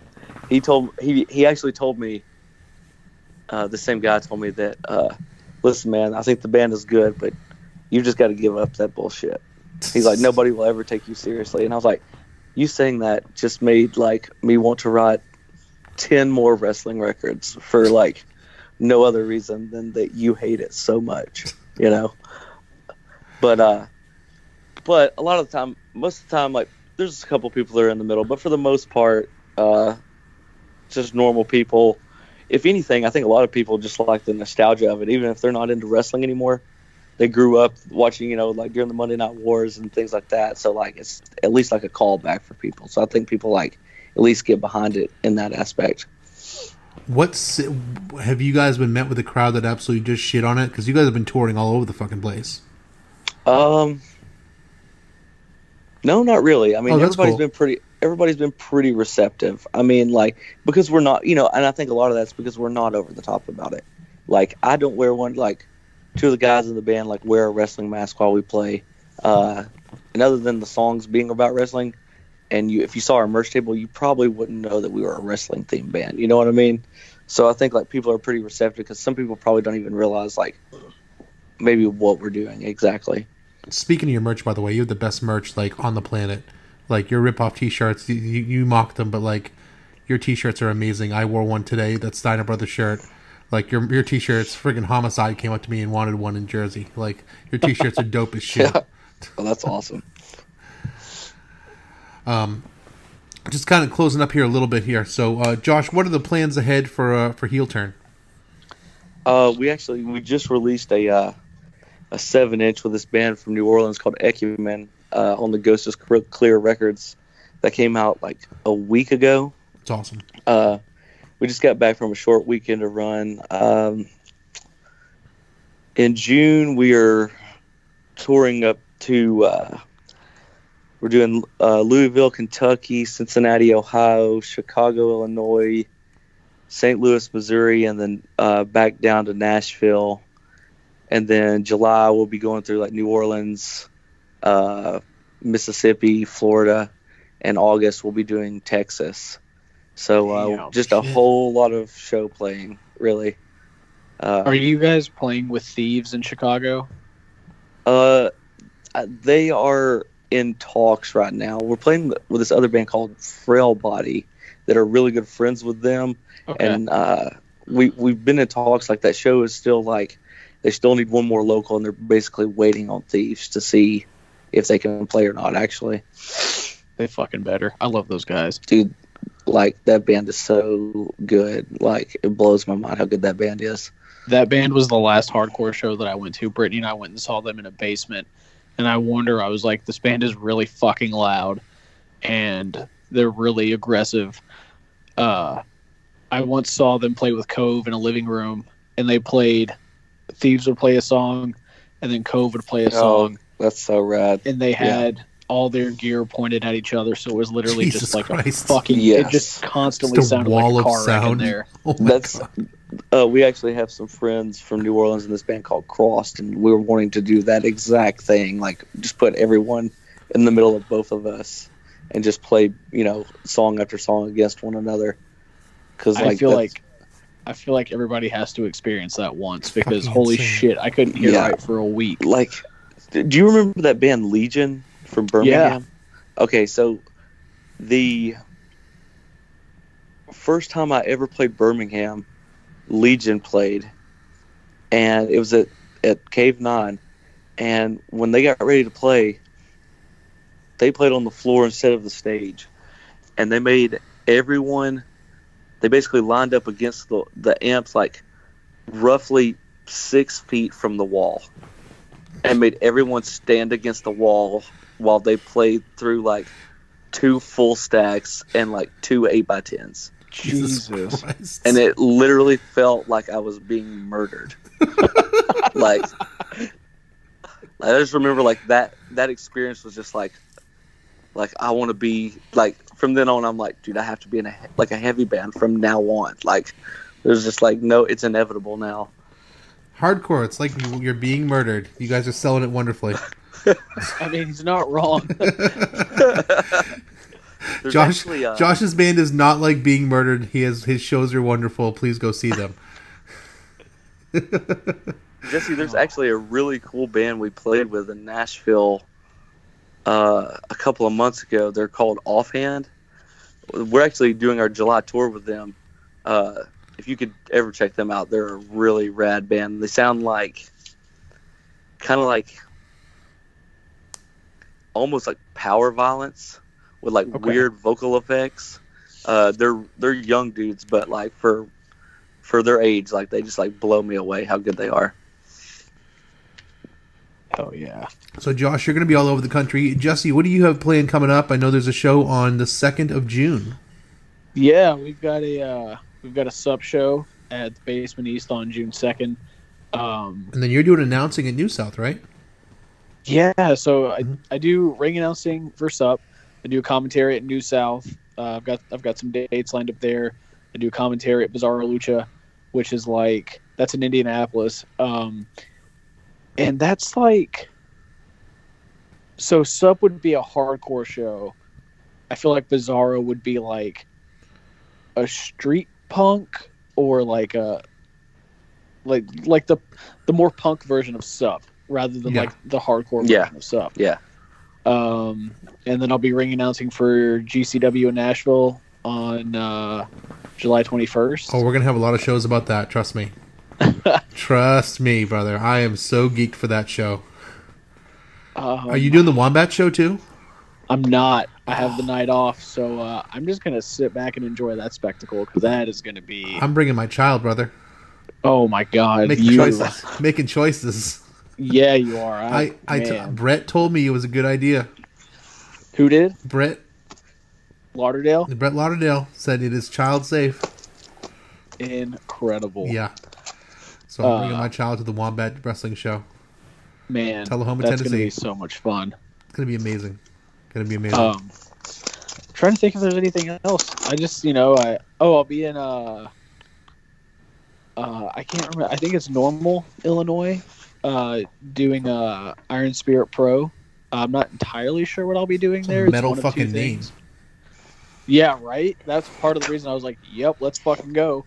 S6: He actually told me, the same guy told me that, listen, man, I think the band is good, but you just got to give up that bullshit. He's like, nobody will ever take you seriously. And I was like, you saying that just made me want to write 10 more wrestling records for no other reason than that you hate it so much, But a lot of the time, most of the time, there's a couple people that are in the middle, but for the most part, just normal people. If anything, I think a lot of people just like the nostalgia of it, even if they're not into wrestling anymore. They grew up watching, during the Monday Night Wars and things like that. So, it's at least a callback for people. So I think people at least get behind it in that aspect.
S2: Have you guys been met with a crowd that absolutely just shit on it? Because you guys have been touring all over the fucking place.
S6: No, not really. Everybody's
S2: cool.
S6: Everybody's been pretty receptive. Because we're not, and I think a lot of that's because we're not over the top about it. I don't wear one. Two of the guys in the band wear a wrestling mask while we play. And other than the songs being about wrestling, and if you saw our merch table, you probably wouldn't know that we were a wrestling themed band. You know what I mean? So I think people are pretty receptive because some people probably don't even realize maybe what we're doing exactly.
S2: Speaking of your merch, by the way, you have the best merch on the planet. Your rip-off t-shirts, you mock them, but your t-shirts are amazing. I wore one today, that Steiner Brothers shirt. Your t-shirts, friggin' Homicide came up to me and wanted one in Jersey. Your t-shirts are dope as shit.
S6: Yeah. Oh, that's awesome.
S2: Just kind of closing up here a little bit here. So, Josh, what are the plans ahead for Heel Turn?
S6: We just released a 7-inch with this band from New Orleans called Ecumen on the Ghost is Clear Records that came out a week ago.
S2: It's awesome.
S6: We just got back from a short weekend of run. In June, we are touring up to we're doing Louisville, Kentucky, Cincinnati, Ohio, Chicago, Illinois, St. Louis, Missouri, and then back down to Nashville. And then July, we'll be going through New Orleans, Mississippi, Florida, and August, we'll be doing Texas. So just a whole lot of show playing, really.
S7: Are you guys playing with Thieves in Chicago?
S6: They are in talks right now. We're playing with this other band called Frail Body that are really good friends with them. Okay. And we've been in talks. That show is still they still need one more local, and they're basically waiting on Thieves to see if they can play or not, actually.
S7: They fucking better. I love those guys.
S6: Dude, Like, that band is so good. Like, it blows my mind how good that band is.
S7: That band was the last hardcore show that I went to. Brittany and I went and saw them in a basement. And I was like, this band is really fucking loud. And they're really aggressive. I once saw them play with Cove in a living room. And they played, Thieves would play a song. And then Cove would play a song.
S6: That's so rad.
S7: And they had all their gear pointed at each other. So it was literally
S2: Jesus
S7: just like
S2: Christ.
S7: a fucking, it just constantly
S2: Just a
S7: sounded
S2: wall
S7: like a
S2: of
S7: car wreck in
S2: sound.
S7: there.
S2: Oh my God.
S6: We actually have some friends from New Orleans in this band called Crossed, and we were wanting to do that exact thing, like just put everyone in the middle of both of us and just play, song after song against one another. Because
S7: I feel like everybody has to experience that once, because holy shit, I couldn't hear right for a week.
S6: Like, do you remember that band Legion from Birmingham? Yeah. Okay, so the first time I ever played Birmingham, Legion played, and it was at Cave 9, and when they got ready to play, they played on the floor instead of the stage, and they made everyone, they basically lined up against the amps like roughly 6 feet from the wall, and made everyone stand against the wall while they played through like 2 full stacks and like 2 8x10s.
S2: Jesus Christ.
S6: And it literally felt like I was being murdered. like I just remember like that experience was just like I want to be like, from then on I'm like, dude, I have to be in a heavy band from now on. Like, there's just like, no, it's inevitable now.
S2: Hardcore, it's like you're being murdered. You guys are selling it wonderfully.
S7: I mean, he's not wrong.
S2: Josh's band is not like being murdered. His shows are wonderful. Please go see them.
S6: Jesse, there's actually a really cool band we played with in Nashville a couple of months ago. They're called Offhand. We're actually doing our July tour with them. If you could ever check them out, they're a really rad band. They sound like kind of like almost like Power Violence with like weird vocal effects. They're young dudes, but like for their age, like they just like blow me away how good they are.
S7: Oh yeah.
S2: So Josh, you're going to be all over the country. Jesse, what do you have planned coming up? I know there's a show on the 2nd of June.
S7: Yeah, we've got a sub show at the Basement East on June 2nd.
S2: And then you're doing announcing at New South, right?
S7: Yeah, so I do ring announcing for SUP. I do a commentary at New South. I've got some dates lined up there. I do a commentary at Bizarro Lucha, which is like, that's in Indianapolis. And that's like, so SUP would be a hardcore show. I feel like Bizarro would be like a street punk, or like a like the more punk version of SUP rather than like the hardcore version of SUP.
S6: Yeah.
S7: And then I'll be ring announcing for GCW in Nashville on July 21st.
S2: Oh, we're going to have a lot of shows about that. Trust me. Trust me, brother. I am so geeked for that show. Are you doing the Wombat show too?
S7: I'm not. I have the night off, so I'm just going to sit back and enjoy that spectacle, because that is going to be...
S2: I'm bringing my child, brother.
S7: Oh, my God.
S2: Making choices.
S7: Yeah, you are.
S2: Brett told me it was a good idea.
S7: Who did?
S2: Brett
S7: Lauderdale?
S2: Brett Lauderdale said it is child safe.
S7: Incredible.
S2: Yeah. So I'm bringing my child to the Wombat Wrestling Show.
S7: Man,
S2: Tullahoma,
S7: that's
S2: Tennessee.
S7: going to be so much fun.
S2: It's going to be amazing. I'm
S7: trying to think if there's anything else. I just, I'll be in, I can't remember. I think it's Normal, Illinois, doing Iron Spirit Pro. I'm not entirely sure what I'll be doing there.
S2: Metal fucking name.
S7: Yeah, right? That's part of the reason I was like, yep, let's fucking go.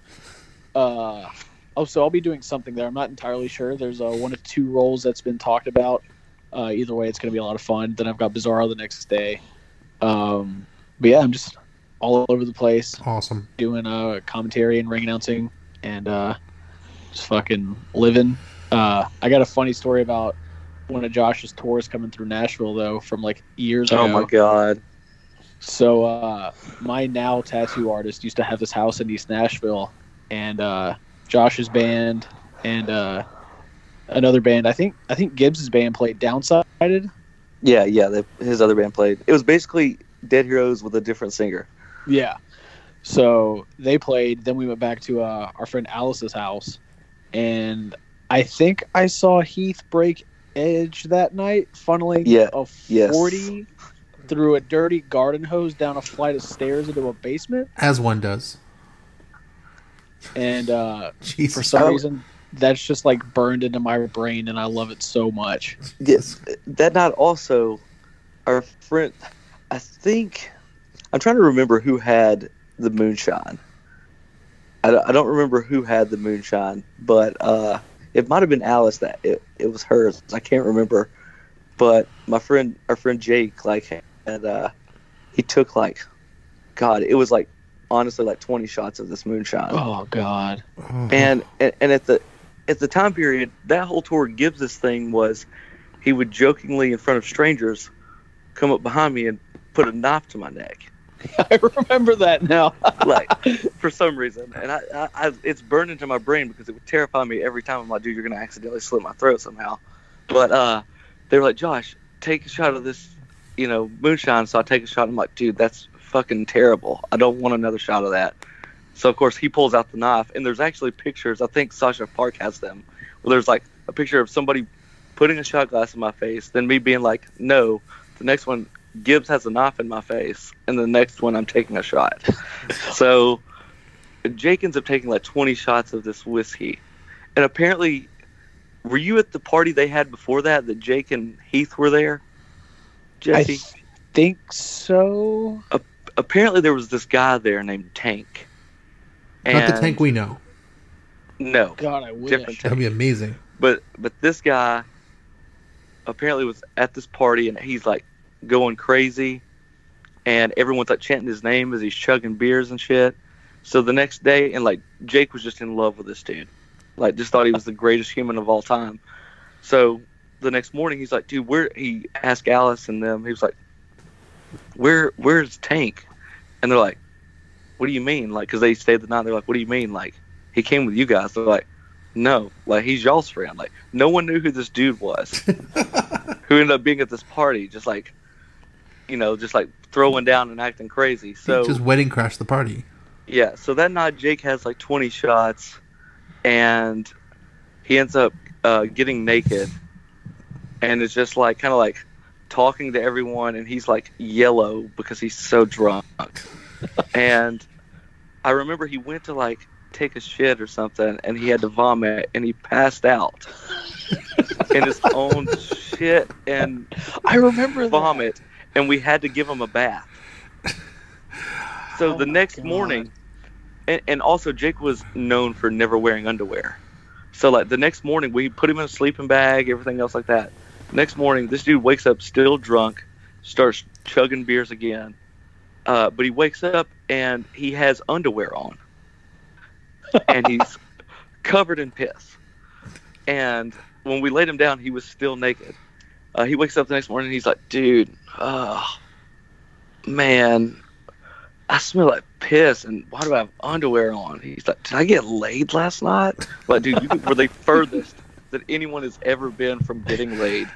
S7: So I'll be doing something there. I'm not entirely sure. There's 1 of 2 roles that's been talked about. Either way, it's going to be a lot of fun. Then I've got Bizarro the next day. But yeah, I'm just all over the place.
S2: Awesome.
S7: Doing commentary and ring announcing and just fucking living. I got a funny story about one of Josh's tours coming through Nashville, though, from like years ago.
S6: Oh, my God.
S7: So my now tattoo artist used to have this house in East Nashville, and Josh's band and another band. I think Gibbs's band played Downsided.
S6: Yeah. His other band played. It was basically Dead Heroes with a different singer.
S7: Yeah. So they played. Then we went back to our friend Alice's house, and I think I saw Heath break Edge that night, funneling a 40 through a dirty garden hose down a flight of stairs into a basement.
S2: As one does.
S7: And for some reason, that's just like burned into my brain, and I love it so much.
S6: Yes, that night also, our friend, I think, I'm trying to remember who had the moonshine. I don't remember who had the moonshine, but it might have been Alice that it was hers. I can't remember, but our friend Jake he took it was honestly 20 shots of this moonshine.
S7: Oh God!
S6: And at the time period, that whole tour Gibbs' this thing was, he would jokingly in front of strangers come up behind me and put a knife to my neck.
S7: I remember that now.
S6: For some reason, and I it's burned into my brain because it would terrify me every time. I'm like, dude, you're gonna accidentally slit my throat somehow. But they were like, Josh, take a shot of this, moonshine. So I take a shot. And I'm like, dude, that's fucking terrible. I don't want another shot of that. So of course he pulls out the knife, and there's actually pictures. I think Sasha Park has them, where there's a picture of somebody putting a shot glass in my face, then me being like, no. The next one, Gibbs has a knife in my face, and the next one I'm taking a shot. So Jake ends up taking 20 shots of this whiskey. And apparently, were you at the party they had before that Jake and Heath were there, Jesse?
S7: I think so.
S6: Apparently there was this guy there named Tank.
S2: Not the Tank we know.
S6: No.
S7: God, I wish.
S6: Different Tank.
S2: That'd be amazing.
S6: But this guy apparently was at this party, and he's going crazy, and everyone's chanting his name as he's chugging beers and shit. So the next day, and Jake was just in love with this dude, just thought he was the greatest human of all time. So the next morning he's like, dude, he asked Alice and them, he was like, where's Tank? And they're like, what do you mean? Because they stayed the night. They're like, what do you mean? He came with you guys. They're like, no, he's y'all's friend. No one knew who this dude was, who ended up being at this party, just throwing down and acting crazy. So
S2: just wedding crashed the party.
S6: Yeah. So that night, Jake has 20 shots, and he ends up getting naked, and it's just talking to everyone, and he's yellow because he's so drunk. And I remember he went to take a shit or something, and he had to vomit, and he passed out in his own shit and
S7: I remember
S6: vomit, and we had to give him a bath. So the next morning, and also Jake was known for never wearing underwear. So the next morning, we put him in a sleeping bag, everything else like that. Next morning, this dude wakes up still drunk, starts chugging beers again. But he wakes up and he has underwear on. And he's covered in piss. And when we laid him down, he was still naked. He wakes up the next morning and he's like, dude, man, I smell like piss, and why do I have underwear on? He's like, did I get laid last night? Dude, you were the furthest that anyone has ever been from getting laid.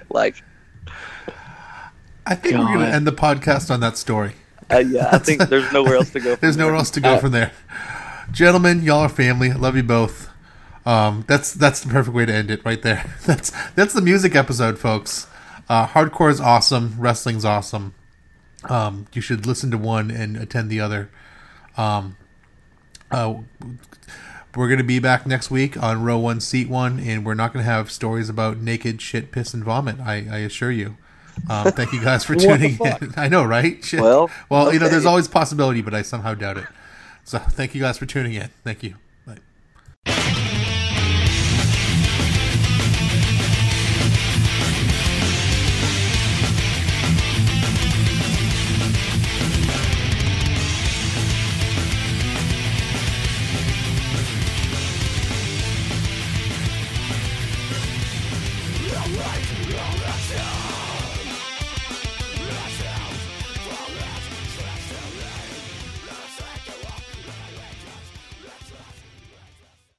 S2: I think we're going to end the podcast on that story.
S6: Yeah, I think there's nowhere else to go.
S2: There's nowhere else to go from there. Gentlemen, y'all are family. I love you both. That's the perfect way to end it right there. That's the music episode, folks. Hardcore is awesome. Wrestling's awesome. You should listen to one and attend the other. We're going to be back next week on Row 1, Seat 1, and we're not going to have stories about naked shit, piss, and vomit, I assure you. Thank you guys for tuning in. I know, right? Shit. Well, okay. There's always a possibility, but I somehow doubt it. So thank you guys for tuning in. Thank you.